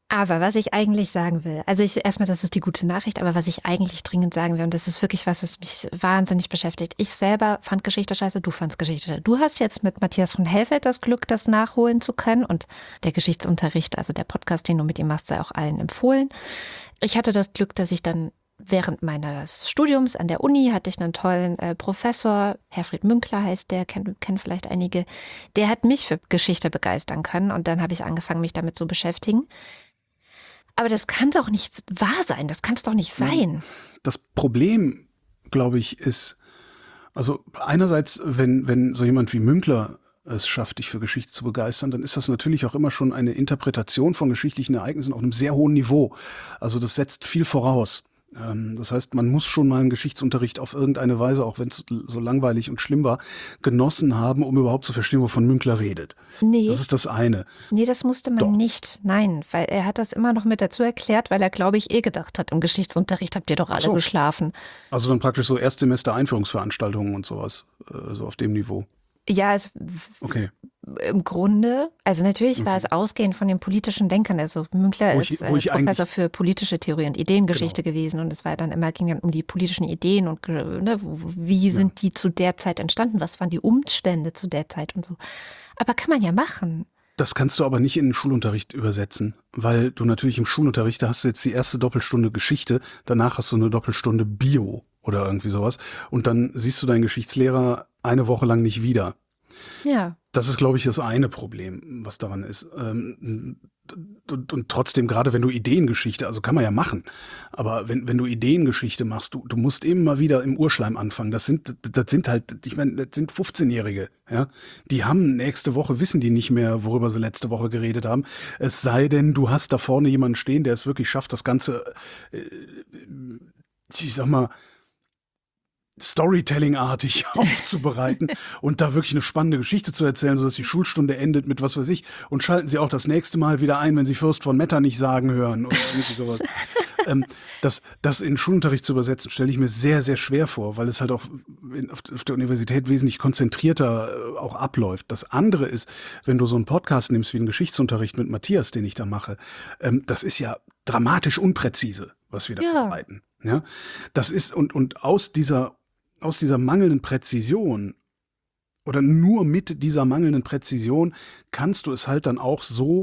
S2: Aber was ich eigentlich sagen will, also ich erstmal, das ist die gute Nachricht, aber was ich eigentlich dringend sagen will, und das ist wirklich was, was mich wahnsinnig beschäftigt. Ich selber fand Geschichte scheiße, du fandst Geschichte scheiße. Du hast jetzt mit Matthias von Hellfeld das Glück, das nachholen zu können, und der Geschichtsunterricht, also der Podcast, den du mit ihm machst, sei auch allen empfohlen. Ich hatte das Glück, dass ich dann während meines Studiums an der Uni hatte ich einen tollen äh, Professor, Herfried Münkler heißt der, kennen kenn vielleicht einige, der hat mich für Geschichte begeistern können, und dann habe ich angefangen, mich damit zu beschäftigen. Aber das kann doch nicht wahr sein, das kann es doch nicht sein.
S3: Das Problem, glaube ich, ist, also einerseits, wenn, wenn so jemand wie Münkler es schafft, dich für Geschichte zu begeistern, dann ist das natürlich auch immer schon eine Interpretation von geschichtlichen Ereignissen auf einem sehr hohen Niveau. Also das setzt viel voraus. Das heißt, man muss schon mal einen Geschichtsunterricht auf irgendeine Weise, auch wenn es so langweilig und schlimm war, genossen haben, um überhaupt zu verstehen, wovon Münkler redet.
S2: Nee.
S3: Das ist das eine.
S2: Nee, das musste man
S3: Doch.
S2: nicht. Nein, weil er hat das immer noch mit dazu erklärt, weil er, glaube ich, eh gedacht hat, im Geschichtsunterricht habt ihr doch alle
S3: Ach so.
S2: geschlafen.
S3: Also dann praktisch so Erstsemester-Einführungsveranstaltungen und sowas, so auf dem Niveau.
S2: Ja, es,
S3: Okay.
S2: im Grunde, also natürlich war es ausgehend von den politischen Denkern. Also Münkler
S3: Wo ich-
S2: ist
S3: wo
S2: äh,
S3: ich
S2: Professor für politische Theorie und Ideengeschichte
S3: Genau.
S2: gewesen, und es war dann immer, ging dann um die politischen Ideen und ne, wie sind die zu der Zeit entstanden, was waren die Umstände zu der Zeit und so. Aber kann man ja machen.
S3: Das kannst du aber nicht in den Schulunterricht übersetzen, weil du natürlich im Schulunterricht, da hast du jetzt die erste Doppelstunde Geschichte, danach hast du eine Doppelstunde Bio oder irgendwie sowas, und dann siehst du deinen Geschichtslehrer eine Woche lang nicht wieder.
S2: Ja.
S3: Das ist, glaube ich, das eine Problem, was daran ist. Ähm, Und, und trotzdem, gerade wenn du Ideengeschichte, also kann man ja machen, aber wenn, wenn du Ideengeschichte machst, du, du musst immer wieder im Urschleim anfangen. Das sind, das sind halt, ich meine, das sind fünfzehnjährige, ja. Die haben nächste Woche, wissen die nicht mehr, worüber sie letzte Woche geredet haben. Es sei denn, du hast da vorne jemanden stehen, der es wirklich schafft, das Ganze, äh, ich sag mal, Storytelling-artig aufzubereiten und da wirklich eine spannende Geschichte zu erzählen, sodass die Schulstunde endet mit was weiß ich, und schalten sie auch das nächste Mal wieder ein, wenn sie Fürst von Metternich sagen hören oder irgendwie sowas. ähm, das, das in Schulunterricht zu übersetzen, stelle ich mir sehr, sehr schwer vor, weil es halt auch in, auf, auf der Universität wesentlich konzentrierter äh, auch abläuft. Das andere ist, wenn du so einen Podcast nimmst wie einen Geschichtsunterricht mit Matthias, den ich da mache, ähm, das ist ja dramatisch unpräzise, was wir da
S2: Ja.
S3: verbreiten. Ja? Das ist, und, und aus dieser aus dieser mangelnden Präzision oder nur mit dieser mangelnden Präzision kannst du es halt dann auch so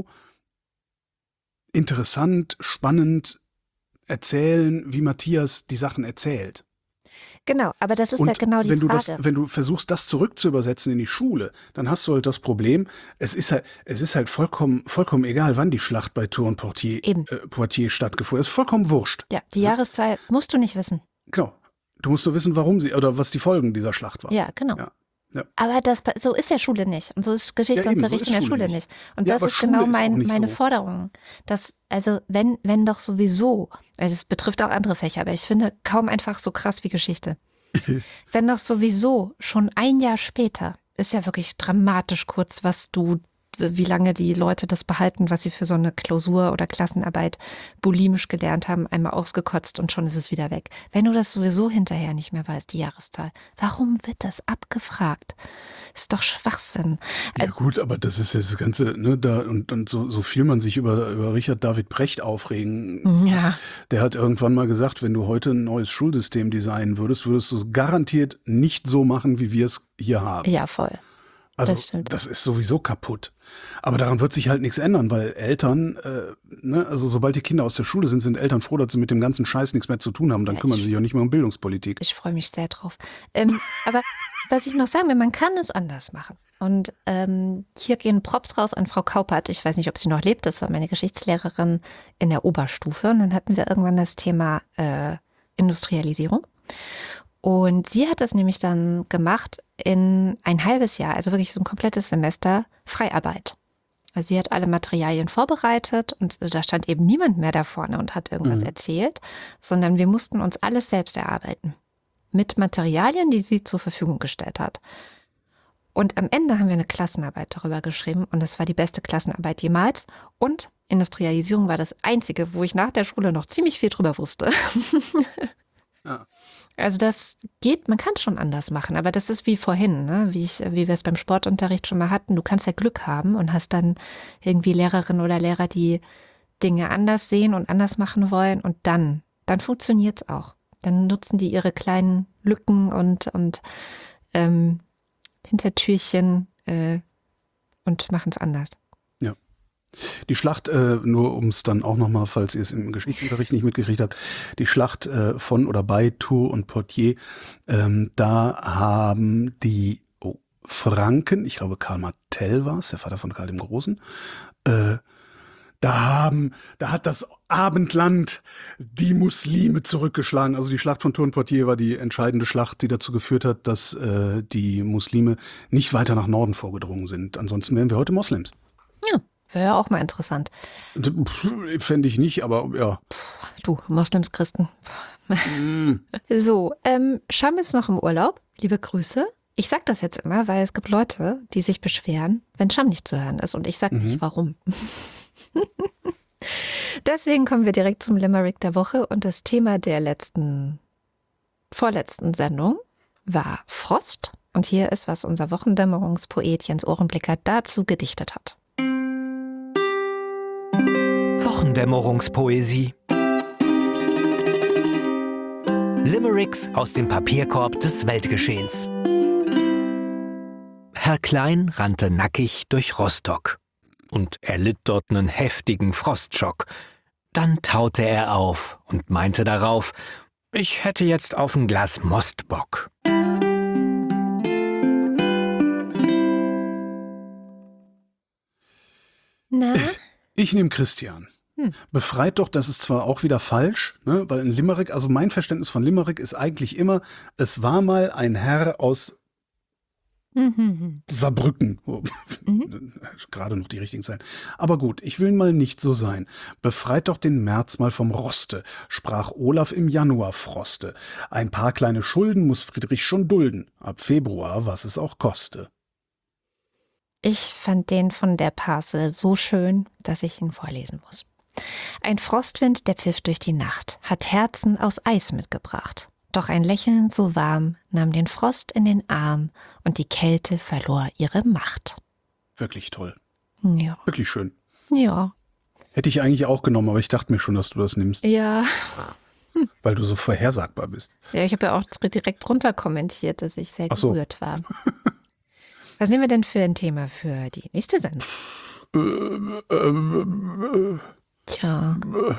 S3: interessant, spannend erzählen, wie Matthias die Sachen erzählt.
S2: Genau, aber das ist
S3: Und
S2: ja genau die
S3: wenn du
S2: Frage.
S3: das, wenn du versuchst, das zurückzuübersetzen in die Schule, dann hast du halt das Problem, es ist halt, es ist halt vollkommen, vollkommen egal, wann die Schlacht bei Tours und Poitiers,
S2: Eben.
S3: äh, Poitiers stattgefunden ist. Ist vollkommen wurscht.
S2: Ja, die Jahreszahl musst du nicht wissen.
S3: Genau. Du musst nur wissen, warum sie, oder was die Folgen dieser Schlacht waren.
S2: Ja, genau.
S3: Ja. Ja.
S2: Aber das, so ist ja Schule nicht. Und so ist Geschichtsunterricht
S3: ist
S2: in der
S3: Schule
S2: Schule
S3: nicht.
S2: nicht. Und
S3: Ja,
S2: das
S3: aber
S2: ist
S3: Schule
S2: genau
S3: ist auch
S2: mein,
S3: nicht
S2: meine
S3: so.
S2: Forderung. Dass, also wenn, wenn doch sowieso, also das betrifft auch andere Fächer, aber ich finde kaum einfach so krass wie Geschichte. Wenn doch sowieso schon ein Jahr später, ist ja wirklich dramatisch kurz, was du, wie lange die Leute das behalten, was sie für so eine Klausur oder Klassenarbeit bulimisch gelernt haben, einmal ausgekotzt und schon ist es wieder weg. Wenn du das sowieso hinterher nicht mehr weißt, die Jahreszahl, warum wird das abgefragt? Ist doch Schwachsinn.
S3: Ja gut, aber das ist das Ganze, ne, da und, und so, so viel man sich über, über Richard David Precht aufregen.
S2: Ja.
S3: Der hat irgendwann mal gesagt, wenn du heute ein neues Schulsystem designen würdest, würdest du es garantiert nicht so machen, wie wir es hier haben.
S2: Ja, voll.
S3: Also
S2: das stimmt.
S3: das ist sowieso kaputt. Aber daran wird sich halt nichts ändern, weil Eltern, äh, ne, also sobald die Kinder aus der Schule sind, sind Eltern froh, dass sie mit dem ganzen Scheiß nichts mehr zu tun haben. Dann
S2: Ja,
S3: kümmern
S2: ich-
S3: sie sich auch nicht mehr um Bildungspolitik.
S2: Ich freue mich sehr drauf. Ähm, aber was ich noch sagen will, man kann es anders machen. Und ähm, hier gehen Props raus an Frau Kaupert. Ich weiß nicht, ob sie noch lebt. Das war meine Geschichtslehrerin in der Oberstufe. Und dann hatten wir irgendwann das Thema äh, Industrialisierung. Und sie hat das nämlich dann gemacht in ein halbes Jahr, also wirklich so ein komplettes Semester Freiarbeit. Also sie hat alle Materialien vorbereitet und da stand eben niemand mehr da vorne und hat irgendwas
S3: Mhm.
S2: erzählt, sondern wir mussten uns alles selbst erarbeiten. Mit Materialien, die sie zur Verfügung gestellt hat. Und am Ende haben wir eine Klassenarbeit darüber geschrieben und es war die beste Klassenarbeit jemals. Und Industrialisierung war das Einzige, wo ich nach der Schule noch ziemlich viel drüber wusste.
S3: Ja.
S2: Also das geht, man kann es schon anders machen, aber das ist wie vorhin, ne? wie, ich, wie wir es beim Sportunterricht schon mal hatten. Du kannst ja Glück haben und hast dann irgendwie Lehrerinnen oder Lehrer, die Dinge anders sehen und anders machen wollen und dann, dann funktioniert es auch. Dann nutzen die ihre kleinen Lücken und, und ähm, Hintertürchen äh, und machen es anders.
S3: Ja. Die Schlacht, äh, nur um es dann auch nochmal, falls ihr es im Geschichtsunterricht nicht mitgekriegt habt, die Schlacht äh, von oder bei Tours und Poitiers, ähm, da haben die oh, Franken, ich glaube Karl Martel war es, der Vater von Karl dem Großen, äh, Da haben, da hat das Abendland die Muslime zurückgeschlagen. Also die Schlacht von Tours und Poitiers war die entscheidende Schlacht, die dazu geführt hat, dass äh, die Muslime nicht weiter nach Norden vorgedrungen sind. Ansonsten wären wir heute Moslems.
S2: Ja, wäre ja auch mal interessant.
S3: Fände ich nicht, aber ja.
S2: Du, Moslems, Christen.
S3: Mm.
S2: So, ähm, Scham ist noch im Urlaub. Liebe Grüße. Ich sag das jetzt immer, weil es gibt Leute, die sich beschweren, wenn Scham nicht zu hören ist. Und ich sag
S3: Mhm.
S2: nicht, warum. Deswegen kommen wir direkt zum Limerick der Woche und das Thema der letzten, vorletzten Sendung war Frost und hier ist, was unser Wochendämmerungspoet Jens Ohrenblicker dazu gedichtet hat.
S6: Wochendämmerungspoesie. Limericks aus dem Papierkorb des Weltgeschehens. Herr Klein rannte nackig durch Rostock. Und er litt dort einen heftigen Frostschock. Dann taute er auf und meinte darauf, ich hätte jetzt auf ein Glas Most Bock.
S2: Na?
S3: Ich nehme Christian.
S2: Hm.
S3: Befreit doch, das ist zwar auch wieder falsch, ne, weil ein Limerick, also mein Verständnis von Limerick ist eigentlich immer, es war mal ein Herr aus
S2: Mhm.
S3: Saarbrücken.
S2: Mhm.
S3: Gerade noch die richtigen sein. Aber gut, ich will mal nicht so sein. Befreit doch den März mal vom Roste, sprach Olaf im Januar Froste. Ein paar kleine Schulden muss Friedrich schon dulden, ab Februar, was es auch koste.
S2: Ich fand den von der Parse so schön, dass ich ihn vorlesen muss. Ein Frostwind, der pfiff durch die Nacht, hat Herzen aus Eis mitgebracht. Doch ein Lächeln so warm nahm den Frost in den Arm und die Kälte verlor ihre Macht.
S3: Wirklich toll.
S2: Ja.
S3: Wirklich schön.
S2: Ja.
S3: Hätte ich eigentlich auch genommen, aber ich dachte mir schon, dass du das nimmst,
S2: Ja.
S3: weil du so vorhersagbar bist.
S2: Ja, ich habe ja auch direkt drunter kommentiert, dass ich sehr
S3: Ach so.
S2: gerührt war. Was nehmen wir denn für ein Thema für die nächste Sendung?
S3: Äh, äh, äh,
S2: Tja,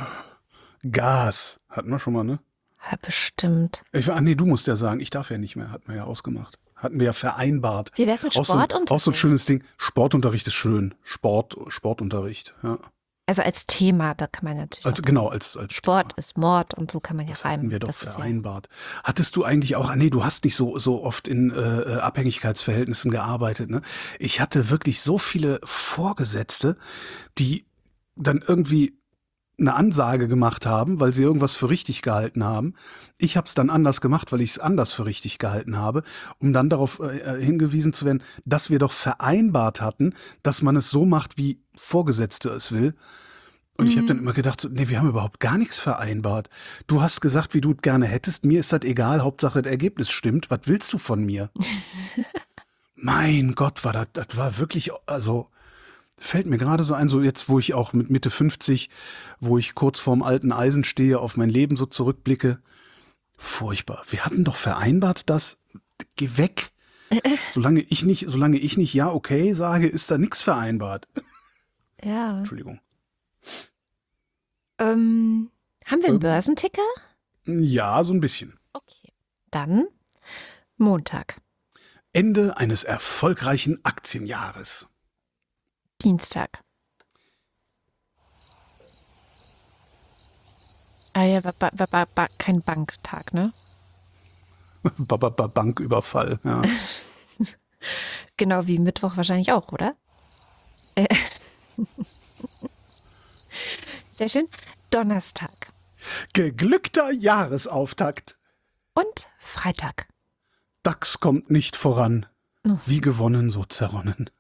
S3: Gas. Hatten wir schon mal, ne?
S2: ja, bestimmt.
S3: Ich, ah, nee, du musst ja sagen, ich darf ja nicht mehr. Hatten wir ja ausgemacht. Hatten wir ja vereinbart.
S2: Wie wär's mit
S3: Auch so,
S2: Sportunterricht?
S3: auch so ein schönes Ding. Sportunterricht ist schön. Sport, Sportunterricht, ja.
S2: Also als Thema, da kann man natürlich
S3: Also
S2: auch-
S3: genau, als, als
S2: Sport ist Mord und so kann man ja
S3: Das
S2: reimen.
S3: hatten wir doch
S2: Das ist ja-
S3: vereinbart. Hattest du eigentlich auch, ah, nee, du hast nicht so, so oft in äh, Abhängigkeitsverhältnissen gearbeitet, ne? Ich hatte wirklich so viele Vorgesetzte, die dann irgendwie eine Ansage gemacht haben, weil sie irgendwas für richtig gehalten haben. Ich habe es dann anders gemacht, weil ich es anders für richtig gehalten habe, um dann darauf äh, hingewiesen zu werden, dass wir doch vereinbart hatten, dass man es so macht, wie Vorgesetzte es will. Und ich habe dann immer gedacht, so, nee, wir haben überhaupt gar nichts vereinbart. Du hast gesagt, wie du es gerne hättest. Mir ist das egal, Hauptsache das Ergebnis stimmt. Was willst du von mir? Mein Gott, war das, das war wirklich, also fällt mir gerade so ein, so jetzt, wo ich auch mit Mitte fünfzig, wo ich kurz vorm alten Eisen stehe, auf mein Leben so zurückblicke. Furchtbar. Wir hatten doch vereinbart, dass, geh weg. Solange ich nicht, solange ich nicht ja, okay sage, ist da nichts vereinbart.
S2: Ja.
S3: Entschuldigung.
S2: Ähm, haben wir einen
S3: Ähm.
S2: Börsenticker?
S3: Ja, so ein bisschen.
S2: Okay. Dann Montag,
S3: Ende eines erfolgreichen Aktienjahres.
S2: Dienstag. Ah ja, war, war, war, war kein Banktag, ne?
S3: Ba- ba- ba- Banküberfall. Ja.
S2: Genau wie Mittwoch wahrscheinlich auch, oder? Äh. Sehr schön. Donnerstag
S3: Geglückter Jahresauftakt.
S2: und Freitag.
S3: DAX kommt nicht voran.
S2: Oh.
S3: Wie gewonnen, so zerronnen.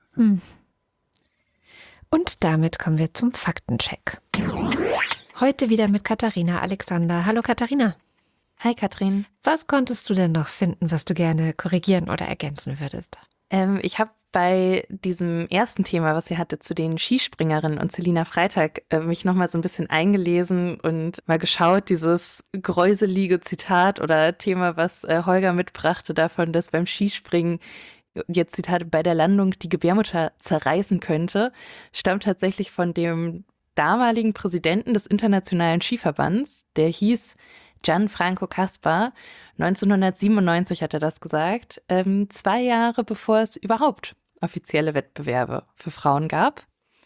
S2: Und damit kommen wir zum Faktencheck. Heute wieder mit Katharina Alexander. Hallo Katharina.
S7: Hi Katrin.
S2: Was konntest du denn noch finden, was du gerne korrigieren oder ergänzen würdest?
S7: Ähm, ich habe bei diesem ersten Thema, was ihr hatte, zu den Skispringerinnen und Selina Freitag, äh, mich nochmal so ein bisschen eingelesen und mal geschaut, dieses gräuselige Zitat oder Thema, was äh, Holger mitbrachte, davon, dass beim Skispringen, jetzt Zitat, bei der Landung die Gebärmutter zerreißen könnte, stammt tatsächlich von dem damaligen Präsidenten des Internationalen Skiverbands, der hieß Gianfranco Caspar. neunzehnhundertsiebenundneunzig hat er das gesagt, ähm, zwei Jahre bevor es überhaupt offizielle Wettbewerbe für Frauen gab.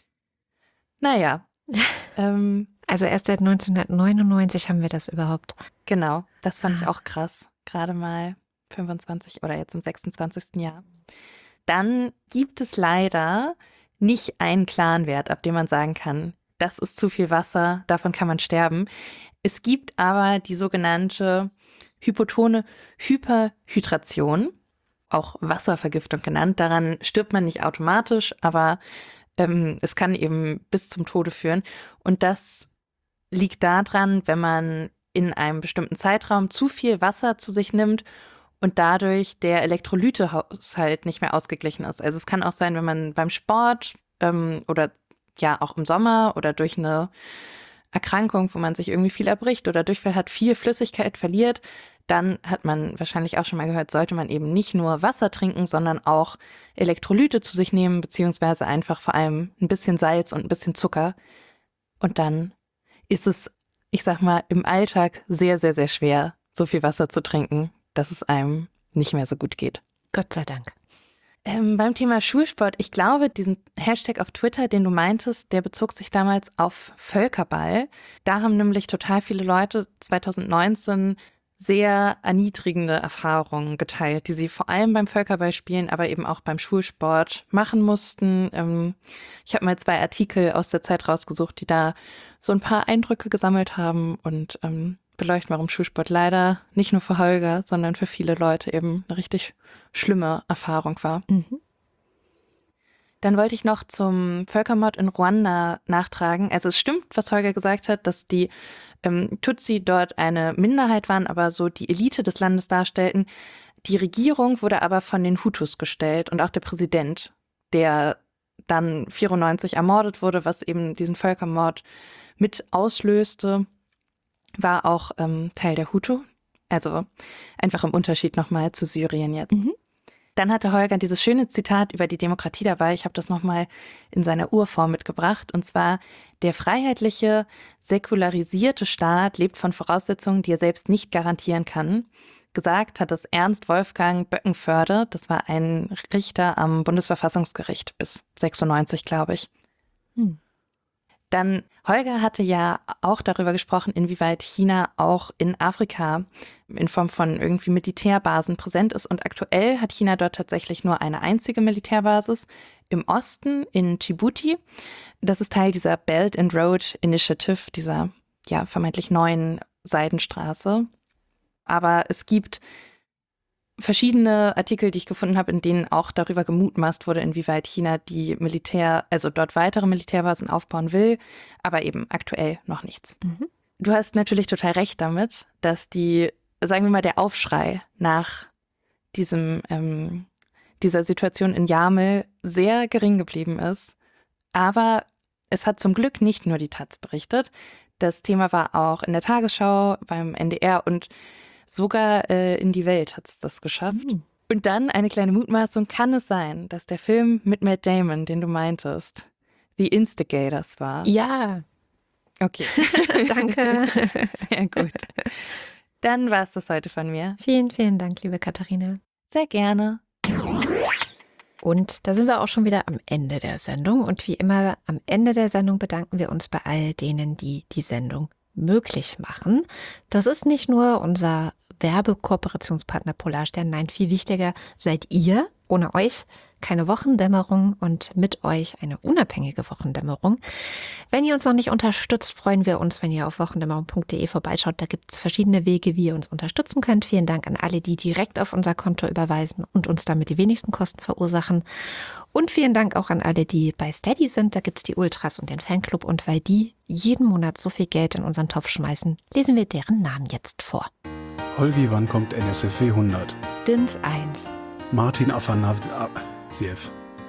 S7: Naja. ähm,
S2: Also erst seit neunzehnhundertneunundneunzig haben wir das überhaupt.
S7: Genau, das fand ich auch krass. Gerade mal fünfundzwanzig oder jetzt im sechsundzwanzigsten Jahr. Dann gibt es leider nicht einen klaren Wert, ab dem man sagen kann, das ist zu viel Wasser, davon kann man sterben. Es gibt aber die sogenannte hypotone Hyperhydration, auch Wasservergiftung genannt. Daran stirbt man nicht automatisch, aber ähm, es kann eben bis zum Tode führen. Und das liegt daran, wenn man in einem bestimmten Zeitraum zu viel Wasser zu sich nimmt und dadurch der Elektrolytehaushalt nicht mehr ausgeglichen ist. Also es kann auch sein, wenn man beim Sport ähm, oder ja auch im Sommer oder durch eine Erkrankung, wo man sich irgendwie viel erbricht oder Durchfall hat, viel Flüssigkeit verliert, dann hat man wahrscheinlich auch schon mal gehört, sollte man eben nicht nur Wasser trinken, sondern auch Elektrolyte zu sich nehmen, beziehungsweise einfach vor allem ein bisschen Salz und ein bisschen Zucker. Und dann ist es, ich sag mal, im Alltag sehr, sehr, sehr schwer, so viel Wasser zu trinken, dass es einem nicht mehr so gut geht.
S2: Gott sei Dank.
S7: Ähm, beim Thema Schulsport, ich glaube, diesen Hashtag auf Twitter, den du meintest, der bezog sich damals auf Völkerball. Da haben nämlich total viele Leute zweitausendneunzehn sehr erniedrigende Erfahrungen geteilt, die sie vor allem beim Völkerballspielen, aber eben auch beim Schulsport machen mussten. Ähm, ich habe mal zwei Artikel aus der Zeit rausgesucht, die da so ein paar Eindrücke gesammelt haben und ähm, beleuchten, warum Schulsport leider nicht nur für Holger, sondern für viele Leute eben eine richtig schlimme Erfahrung war.
S2: Mhm.
S7: Dann wollte ich noch zum Völkermord in Ruanda nachtragen. Also es stimmt, was Holger gesagt hat, dass die ähm, Tutsi dort eine Minderheit waren, aber so die Elite des Landes darstellten. Die Regierung wurde aber von den Hutus gestellt und auch der Präsident, der dann vierundneunzig ermordet wurde, was eben diesen Völkermord mit auslöste, war auch ähm, Teil der Hutu. Also einfach im Unterschied nochmal zu Syrien jetzt.
S2: Mhm.
S7: Dann hatte Holger dieses schöne Zitat über die Demokratie dabei. Ich habe das nochmal in seiner Urform mitgebracht. Und zwar, der freiheitliche, säkularisierte Staat lebt von Voraussetzungen, die er selbst nicht garantieren kann. Gesagt hat es Ernst Wolfgang Böckenförde. Das war ein Richter am Bundesverfassungsgericht bis sechsundneunzig, glaube ich.
S2: Hm.
S7: Dann, Holger hatte ja auch darüber gesprochen, inwieweit China auch in Afrika in Form von irgendwie Militärbasen präsent ist. Und aktuell hat China dort tatsächlich nur eine einzige Militärbasis im Osten in Djibouti. Das ist Teil dieser Belt and Road Initiative, dieser ja vermeintlich neuen Seidenstraße. Aber es gibt verschiedene Artikel, die ich gefunden habe, in denen auch darüber gemutmaßt wurde, inwieweit China die Militär, also dort weitere Militärbasen aufbauen will, aber eben aktuell noch nichts.
S2: Mhm.
S7: Du hast natürlich total recht damit, dass die, sagen wir mal, der Aufschrei nach diesem, ähm, dieser Situation in Jamel sehr gering geblieben ist. Aber es hat zum Glück nicht nur die Taz berichtet. Das Thema war auch in der Tagesschau, beim N D R und sogar äh, in die Welt hat es das geschafft. Mhm. Und dann eine kleine Mutmaßung, kann es sein, dass der Film mit Matt Damon, den du meintest, The Instigators war?
S2: Ja.
S7: Okay.
S2: Danke.
S7: Sehr gut. Dann war es das heute von mir.
S2: Vielen, vielen Dank, liebe Katharina.
S7: Sehr gerne.
S2: Und da sind wir auch schon wieder am Ende der Sendung. Und wie immer am Ende der Sendung bedanken wir uns bei all denen, die die Sendung möglich machen. Das ist nicht nur unser Werbekooperationspartner Polarstern, nein, viel wichtiger seid ihr. Ohne euch keine Wochendämmerung und mit euch eine unabhängige Wochendämmerung. Wenn ihr uns noch nicht unterstützt, freuen wir uns, wenn ihr auf wochendämmerung punkt de vorbeischaut. Da gibt es verschiedene Wege, wie ihr uns unterstützen könnt. Vielen Dank an alle, die direkt auf unser Konto überweisen und uns damit die wenigsten Kosten verursachen. Und vielen Dank auch an alle, die bei Steady sind. Da gibt es die Ultras und den Fanclub. Und weil die jeden Monat so viel Geld in unseren Topf schmeißen, lesen wir deren Namen jetzt vor.
S3: Holgi, wann kommt N S F W hundert?
S2: Dins eins.
S3: Martin Afanasiev.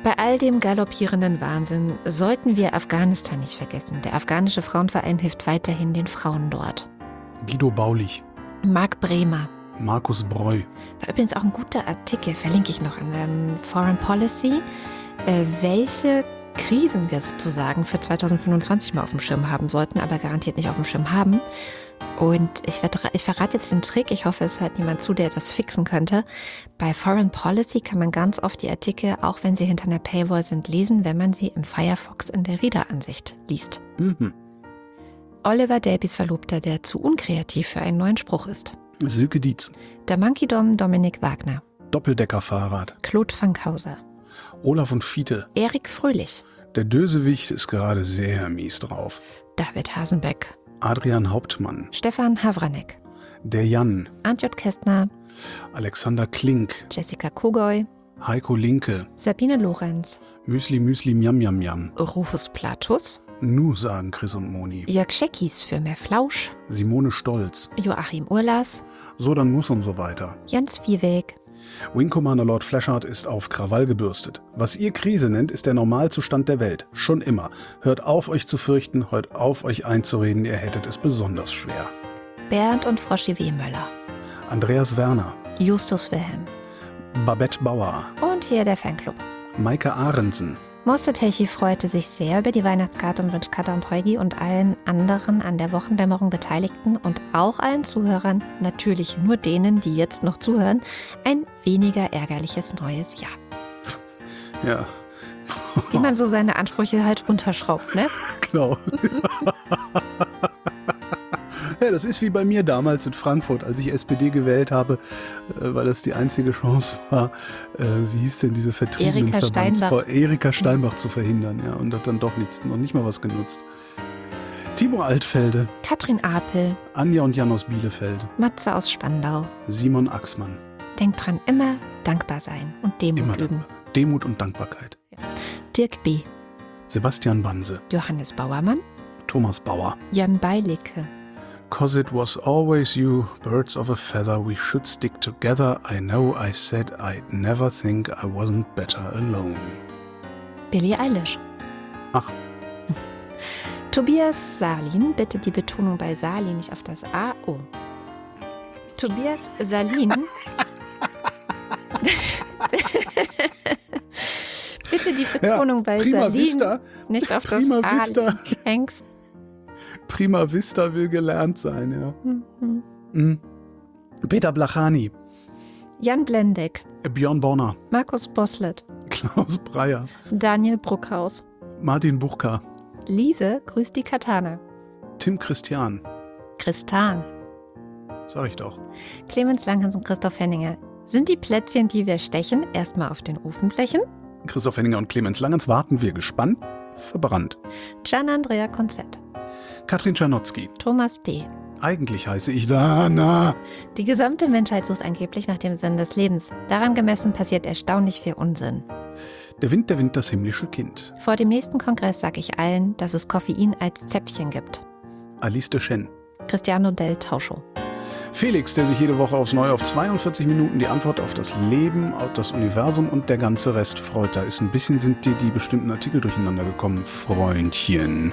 S2: Bei all dem galoppierenden Wahnsinn sollten wir Afghanistan nicht vergessen. Der afghanische Frauenverein hilft weiterhin den Frauen dort.
S3: Guido Baulich,
S2: Marc Bremer.
S3: Markus Breu.
S2: War übrigens auch ein guter Artikel, verlinke ich noch an ähm, Foreign Policy, äh, welche Krisen wir sozusagen für zwanzig fünfundzwanzig mal auf dem Schirm haben sollten, aber garantiert nicht auf dem Schirm haben. Und ich, vertra- ich verrate jetzt den Trick, ich hoffe, es hört niemand zu, der das fixen könnte. Bei Foreign Policy kann man ganz oft die Artikel, auch wenn sie hinter einer Paywall sind, lesen, wenn man sie im Firefox in der Reader-Ansicht liest.
S3: Mhm.
S2: Oliver Delpys Verlobter, der zu unkreativ für einen neuen Spruch ist.
S3: Silke Dietz.
S2: Der Monkey Dom Dominik Wagner.
S3: Doppeldeckerfahrrad.
S2: Claude Fankhauser.
S3: Olaf und Fiete.
S2: Erik Fröhlich.
S3: Der Dösewicht ist gerade sehr mies drauf.
S2: David Hasenbeck.
S3: Adrian Hauptmann.
S2: Stefan Havranek.
S3: Der Jan.
S2: Antjot Kästner.
S3: Alexander Klink.
S2: Jessica Kogoy.
S3: Heiko Linke.
S2: Sabine Lorenz.
S3: Müsli Müsli Miam Miam Miam.
S2: Rufus Platus.
S3: Nu, sagen Chris und Moni.
S2: Jörg Scheckis für mehr Flausch.
S3: Simone Stolz.
S2: Joachim Urlas.
S3: So, dann muss und so weiter.
S2: Jens Viehweg.
S3: Wing Commander Lord Flashheart ist auf Krawall gebürstet. Was ihr Krise nennt, ist der Normalzustand der Welt. Schon immer. Hört auf, euch zu fürchten, hört auf, euch einzureden, ihr hättet es besonders schwer.
S2: Bernd und Froschi W. Möller.
S3: Andreas Werner.
S2: Justus Wilhelm.
S3: Babette Bauer.
S2: Und hier der Fanclub.
S3: Maike Ahrensen.
S2: Moster Techi freute sich sehr über die Weihnachtskarte und wünscht Katha und Heugi und allen anderen an der Wochendämmerung Beteiligten und auch allen Zuhörern, natürlich nur denen, die jetzt noch zuhören, ein weniger ärgerliches neues Jahr.
S3: Ja.
S2: Wie man so seine Ansprüche halt runterschraubt, ne?
S3: Genau. Ja, das ist wie bei mir damals in Frankfurt, als ich S P D gewählt habe, äh, weil das die einzige Chance war, äh, wie hieß denn diese vertriebenen
S2: Erika
S3: Verbandsfrau
S2: Steinbach.
S3: Erika Steinbach zu verhindern, ja, und hat dann doch nichts, noch nicht mal was genutzt. Timo Altfelde,
S2: Katrin Apel,
S3: Anja und Jan aus Bielefeld,
S2: Matze aus Spandau.
S3: Simon Axmann.
S2: Denkt dran, immer dankbar sein und Demut
S3: Immer
S2: üben.
S3: dankbar. Demut und Dankbarkeit.
S2: Dirk B.,
S3: Sebastian Banse,
S2: Johannes Bauermann,
S3: Thomas Bauer.
S2: Jan Beilicke,
S3: Cause it was always you, birds of a feather, we should stick together. I know I said I'd never think I wasn't better alone.
S2: Billie Eilish.
S3: Ach.
S2: Tobias Salin, bitte die Betonung bei Salin nicht auf das A. Oh. Tobias Salin. Bitte die Betonung
S3: Ja,
S2: bei
S3: prima
S2: Salin
S3: vista.
S2: nicht auf
S3: Prima
S2: das
S3: vista.
S2: A. Thanks.
S3: Prima Vista will gelernt sein, ja.
S2: Mhm.
S3: Mhm. Peter Blachani,
S2: Jan Blendeck,
S3: Björn Borner,
S2: Markus Boslett,
S3: Klaus Breyer,
S2: Daniel Bruckhaus,
S3: Martin Buchka,
S2: Lise grüßt die Katana,
S3: Tim Christian,
S2: Christan,
S3: sag ich doch.
S2: Clemens Langhans und Christoph Henninger. Sind die Plätzchen, die wir stechen, erstmal auf den Ofenflächen?
S3: Christoph Henninger und Clemens Langens warten wir gespannt. Verbrannt.
S2: Gian Andrea Konzett,
S3: Katrin Czernotzki.
S2: Thomas D.
S3: Eigentlich heiße ich Dana.
S2: Die gesamte Menschheit sucht angeblich nach dem Sinn des Lebens. Daran gemessen passiert erstaunlich viel Unsinn.
S3: Der Wind, der Wind, das himmlische Kind.
S2: Vor dem nächsten Kongress sage ich allen, dass es Koffein als Zäpfchen gibt.
S3: Alice de Chen.
S2: Cristiano del Tauscho.
S3: Felix, der sich jede Woche aufs Neue auf zweiundvierzig Minuten die Antwort auf das Leben, auf das Universum und der ganze Rest freut. Da ist ein bisschen, sind dir die bestimmten Artikel durcheinander gekommen, Freundchen.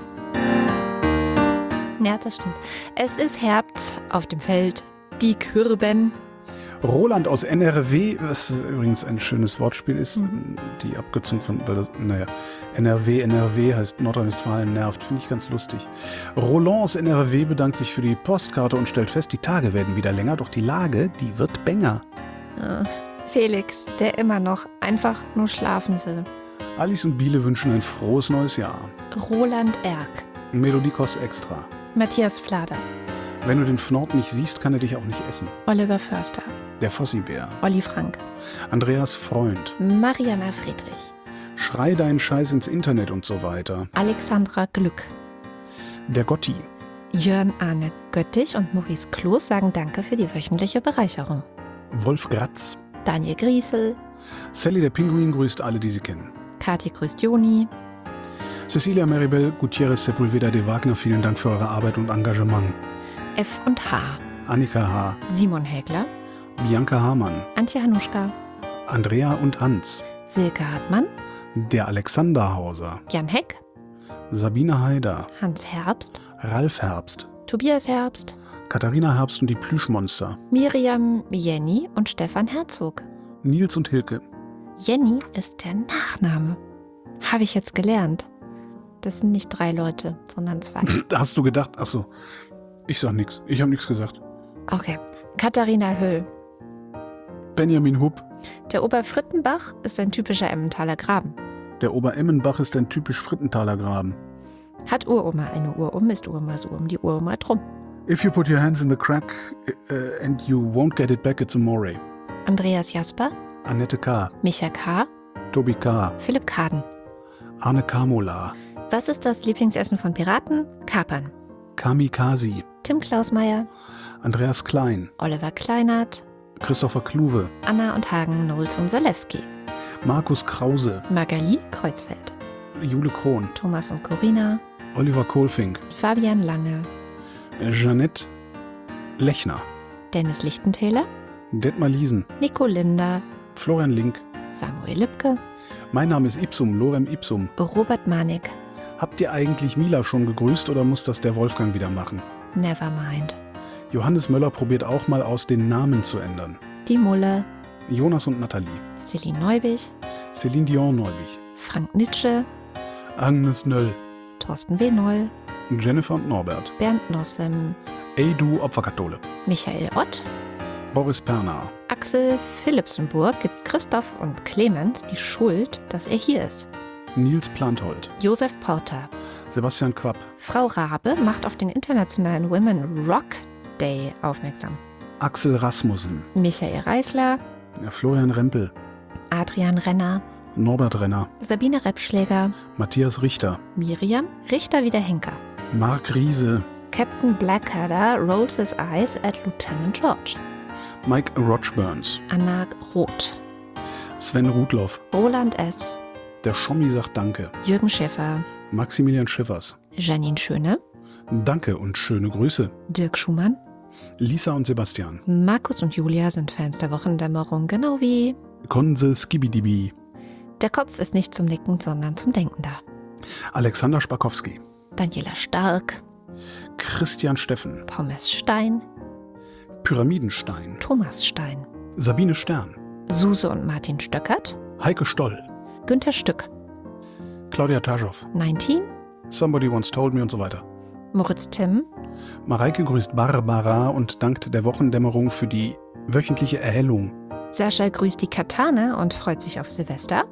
S2: Ja, das stimmt. Es ist Herbst auf dem Feld. Die Kürben.
S3: Roland aus N R W, was übrigens ein schönes Wortspiel ist,
S2: Mhm.
S3: die abgezogen von, weil das, naja, N R W, N R W heißt Nordrhein-Westfalen nervt, finde ich ganz lustig. Roland aus N R W bedankt sich für die Postkarte und stellt fest, die Tage werden wieder länger, doch die Lage, die wird bänger.
S2: Äh, Felix, der immer noch einfach nur schlafen will.
S3: Alice und Biele wünschen ein frohes neues Jahr.
S2: Roland Erck.
S3: Melodikos Extra.
S2: Matthias Flader.
S3: Wenn du den Fnord nicht siehst, kann er dich auch nicht essen.
S2: Oliver Förster.
S3: Der Fossibär.
S2: Olli Frank.
S3: Andreas Freund.
S2: Mariana Friedrich.
S3: Schrei deinen Scheiß ins Internet und so weiter.
S2: Alexandra Glück.
S3: Der Gotti.
S2: Jörn Arne Göttich und Maurice Kloß sagen Danke für die wöchentliche Bereicherung.
S3: Wolf Gratz.
S2: Daniel Griesel.
S3: Sally der Pinguin grüßt alle, die sie kennen.
S2: Kathi grüßt Joni.
S3: Cecilia Maribel Gutierrez Sepulveda de Wagner, vielen Dank für eure Arbeit und Engagement.
S2: F und H.
S3: Annika H.,
S2: Simon Hägler.
S3: Bianca Hamann,
S2: Antje Hanuschka.
S3: Andrea und Hans,
S2: Silke Hartmann,
S3: Der Alexanderhauser,
S2: Jan Heck,
S3: Sabine Haider,
S2: Hans Herbst,
S3: Ralf Herbst,
S2: Tobias Herbst,
S3: Katharina Herbst und die Plüschmonster,
S2: Miriam, Jenny und Stefan Herzog.
S3: Nils und Hilke.
S2: Jenny ist der Nachname. Habe ich jetzt gelernt. Das sind nicht drei Leute, sondern zwei.
S3: Hast du gedacht? Achso, ich sag nichts. Ich habe nichts gesagt.
S2: Okay. Katharina Höll.
S3: Benjamin Hupp.
S2: Der Oberfrittenbach ist ein typischer Emmentaler Graben.
S3: Der Obeремmenbach ist ein typisch Frittenthaler Graben.
S2: Hat Uroma eine Urum, ist Uroma so um die Uroma drum.
S3: If you put your hands in the crack uh, and you won't get it back, it's a moray.
S2: Andreas Jasper,
S3: Annette K.,
S2: Micha K.,
S3: Tobi K.,
S2: Philipp Kaden.
S3: Arne Kamola,
S2: Was ist das Lieblingsessen von Piraten? Kapern.
S3: Kamikaze,
S2: Tim Klausmeier,
S3: Andreas Klein,
S2: Oliver Kleinert,
S3: Christopher Kluwe,
S2: Anna und Hagen, Knowles und Zalewski,
S3: Markus Krause,
S2: Magali Kreuzfeld,
S3: Jule Krohn,
S2: Thomas und Corina,
S3: Oliver Kohlfink,
S2: Fabian Lange,
S3: Jeanette Lechner,
S2: Dennis Lichtentäler,
S3: Detmar Liesen,
S2: Nico Linder,
S3: Florian Link.
S2: Samuel Lipke,
S3: Mein Name ist Ipsum, Lorem Ipsum.
S2: Robert Manik,
S3: Habt ihr eigentlich Mila schon gegrüßt oder muss das der Wolfgang wieder machen?
S2: Nevermind,
S3: Johannes Möller probiert auch mal aus, den Namen zu ändern.
S2: Die Mulle,
S3: Jonas und Nathalie,
S2: Celine Neubich,
S3: Céline Dion Neubich,
S2: Frank Nitsche,
S3: Agnes Nöll,
S2: Thorsten W. Noll,
S3: Jennifer und Norbert,
S2: Bernd Nossem,
S3: Ey du Opferkathole,
S2: Michael Ott,
S3: Boris Perner,
S2: Axel Philipsenburg gibt Christoph und Clemens die Schuld, dass er hier ist.
S3: Nils Planthold,
S2: Josef Porter,
S3: Sebastian Quapp,
S2: Frau Rabe macht auf den Internationalen Women Rock Day aufmerksam.
S3: Axel Rasmussen,
S2: Michael Reisler,
S3: Florian Rempel,
S2: Adrian Renner,
S3: Norbert Renner,
S2: Sabine Repschläger,
S3: Matthias Richter,
S2: Miriam, Richter wie der Henker.
S3: Marc Riese,
S2: Captain Blackadder rolls his eyes at Lieutenant George.
S3: Mike Rochburns,
S2: Anna Roth,
S3: Sven Rudloff,
S2: Roland S.,
S3: der Schommi sagt Danke,
S2: Jürgen Schäfer,
S3: Maximilian Schiffers,
S2: Janine Schöne,
S3: Danke und schöne Grüße,
S2: Dirk Schumann,
S3: Lisa und Sebastian,
S2: Markus und Julia sind Fans der Wochendämmerung, genau wie
S3: Konse Skibidibi,
S2: der Kopf ist nicht zum Nicken, sondern zum Denken da.
S3: Alexander Spakowski,
S2: Daniela Stark,
S3: Christian Steffen,
S2: Pommes Stein,
S3: Pyramidenstein,
S2: Thomas Stein,
S3: Sabine Stern,
S2: Suse und Martin Stöckert,
S3: Heike Stoll,
S2: Günther Stück,
S3: Claudia Taschow,
S2: neunzehn,
S3: Somebody Once Told Me und so weiter.
S2: Moritz Timm,
S3: Mareike grüßt Barbara und dankt der Wochendämmerung für die wöchentliche Erhellung.
S2: Sascha grüßt die Katane und freut sich auf Silvester,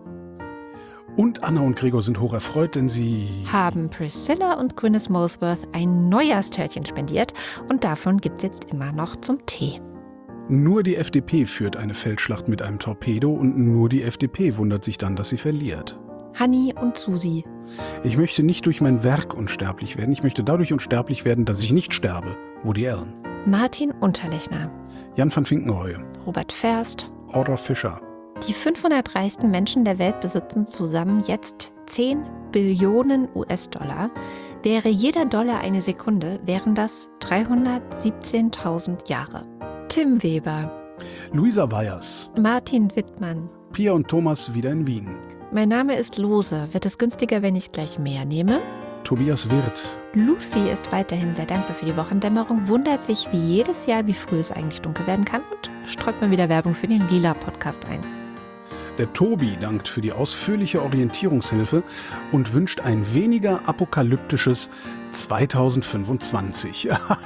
S3: Und Anna und Gregor sind hocherfreut, denn sie...
S2: haben Priscilla und Gwyneth Molesworth ein Neujahrstörtchen spendiert und davon gibt's jetzt immer noch zum Tee.
S3: Nur die F D P führt eine Feldschlacht mit einem Torpedo und nur die F D P wundert sich dann, dass sie verliert.
S2: Hanni und Susi,
S3: Ich möchte nicht durch mein Werk unsterblich werden, ich möchte dadurch unsterblich werden, dass ich nicht sterbe. Woody Allen.
S2: Martin Unterlechner,
S3: Jan van Finkenreue.
S2: Robert Ferst.
S3: Order Fischer.
S2: Die fünfhundert reichsten Menschen der Welt besitzen zusammen jetzt zehn Billionen U S-Dollar. Wäre jeder Dollar eine Sekunde, wären das dreihundertsiebzehntausend Jahre. Tim Weber,
S3: Luisa Weyers.
S2: Martin Wittmann.
S3: Pia und Thomas wieder in Wien.
S2: Mein Name ist Lose. Wird es günstiger, wenn ich gleich mehr nehme?
S3: Tobias Wirth.
S2: Lucy ist weiterhin sehr dankbar für die Wochendämmerung, wundert sich wie jedes Jahr, wie früh es eigentlich dunkel werden kann und streut mal wieder Werbung für den Lila-Podcast ein.
S3: Der Tobi dankt für die ausführliche Orientierungshilfe und wünscht ein weniger apokalyptisches zweitausendfünfundzwanzig.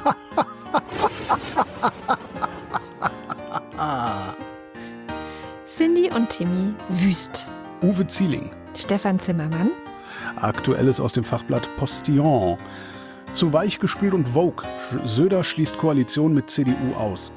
S2: Cindy und Timmy Wüst.
S3: Uwe Zieling.
S2: Stefan Zimmermann.
S3: Aktuelles aus dem Fachblatt Postillon. Zu weich gespült und Vogue. Söder schließt Koalition mit C D U aus.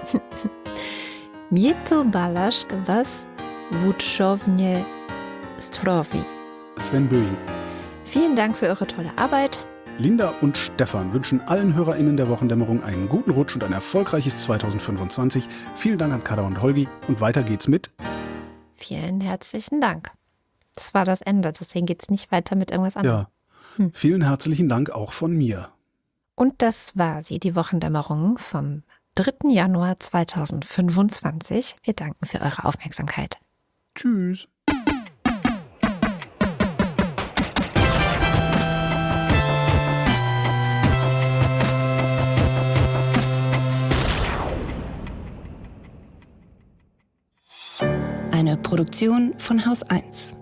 S2: Mieto Balasch was Wutschownie Strovi.
S3: Sven Böing.
S2: Vielen Dank für eure tolle Arbeit.
S3: Linda und Stefan wünschen allen HörerInnen der Wochendämmerung einen guten Rutsch und ein erfolgreiches zweitausendfünfundzwanzig. Vielen Dank an Kada und Holgi und weiter geht's mit...
S2: Vielen herzlichen Dank. Das war das Ende, deswegen geht's nicht weiter mit irgendwas anderem.
S3: Ja,
S2: Hm.
S3: vielen herzlichen Dank auch von mir.
S2: Und das war sie, die Wochendämmerung vom dritten Januar zweitausendfünfundzwanzig. Wir danken für eure Aufmerksamkeit.
S3: Tschüss.
S1: Produktion von Haus eins.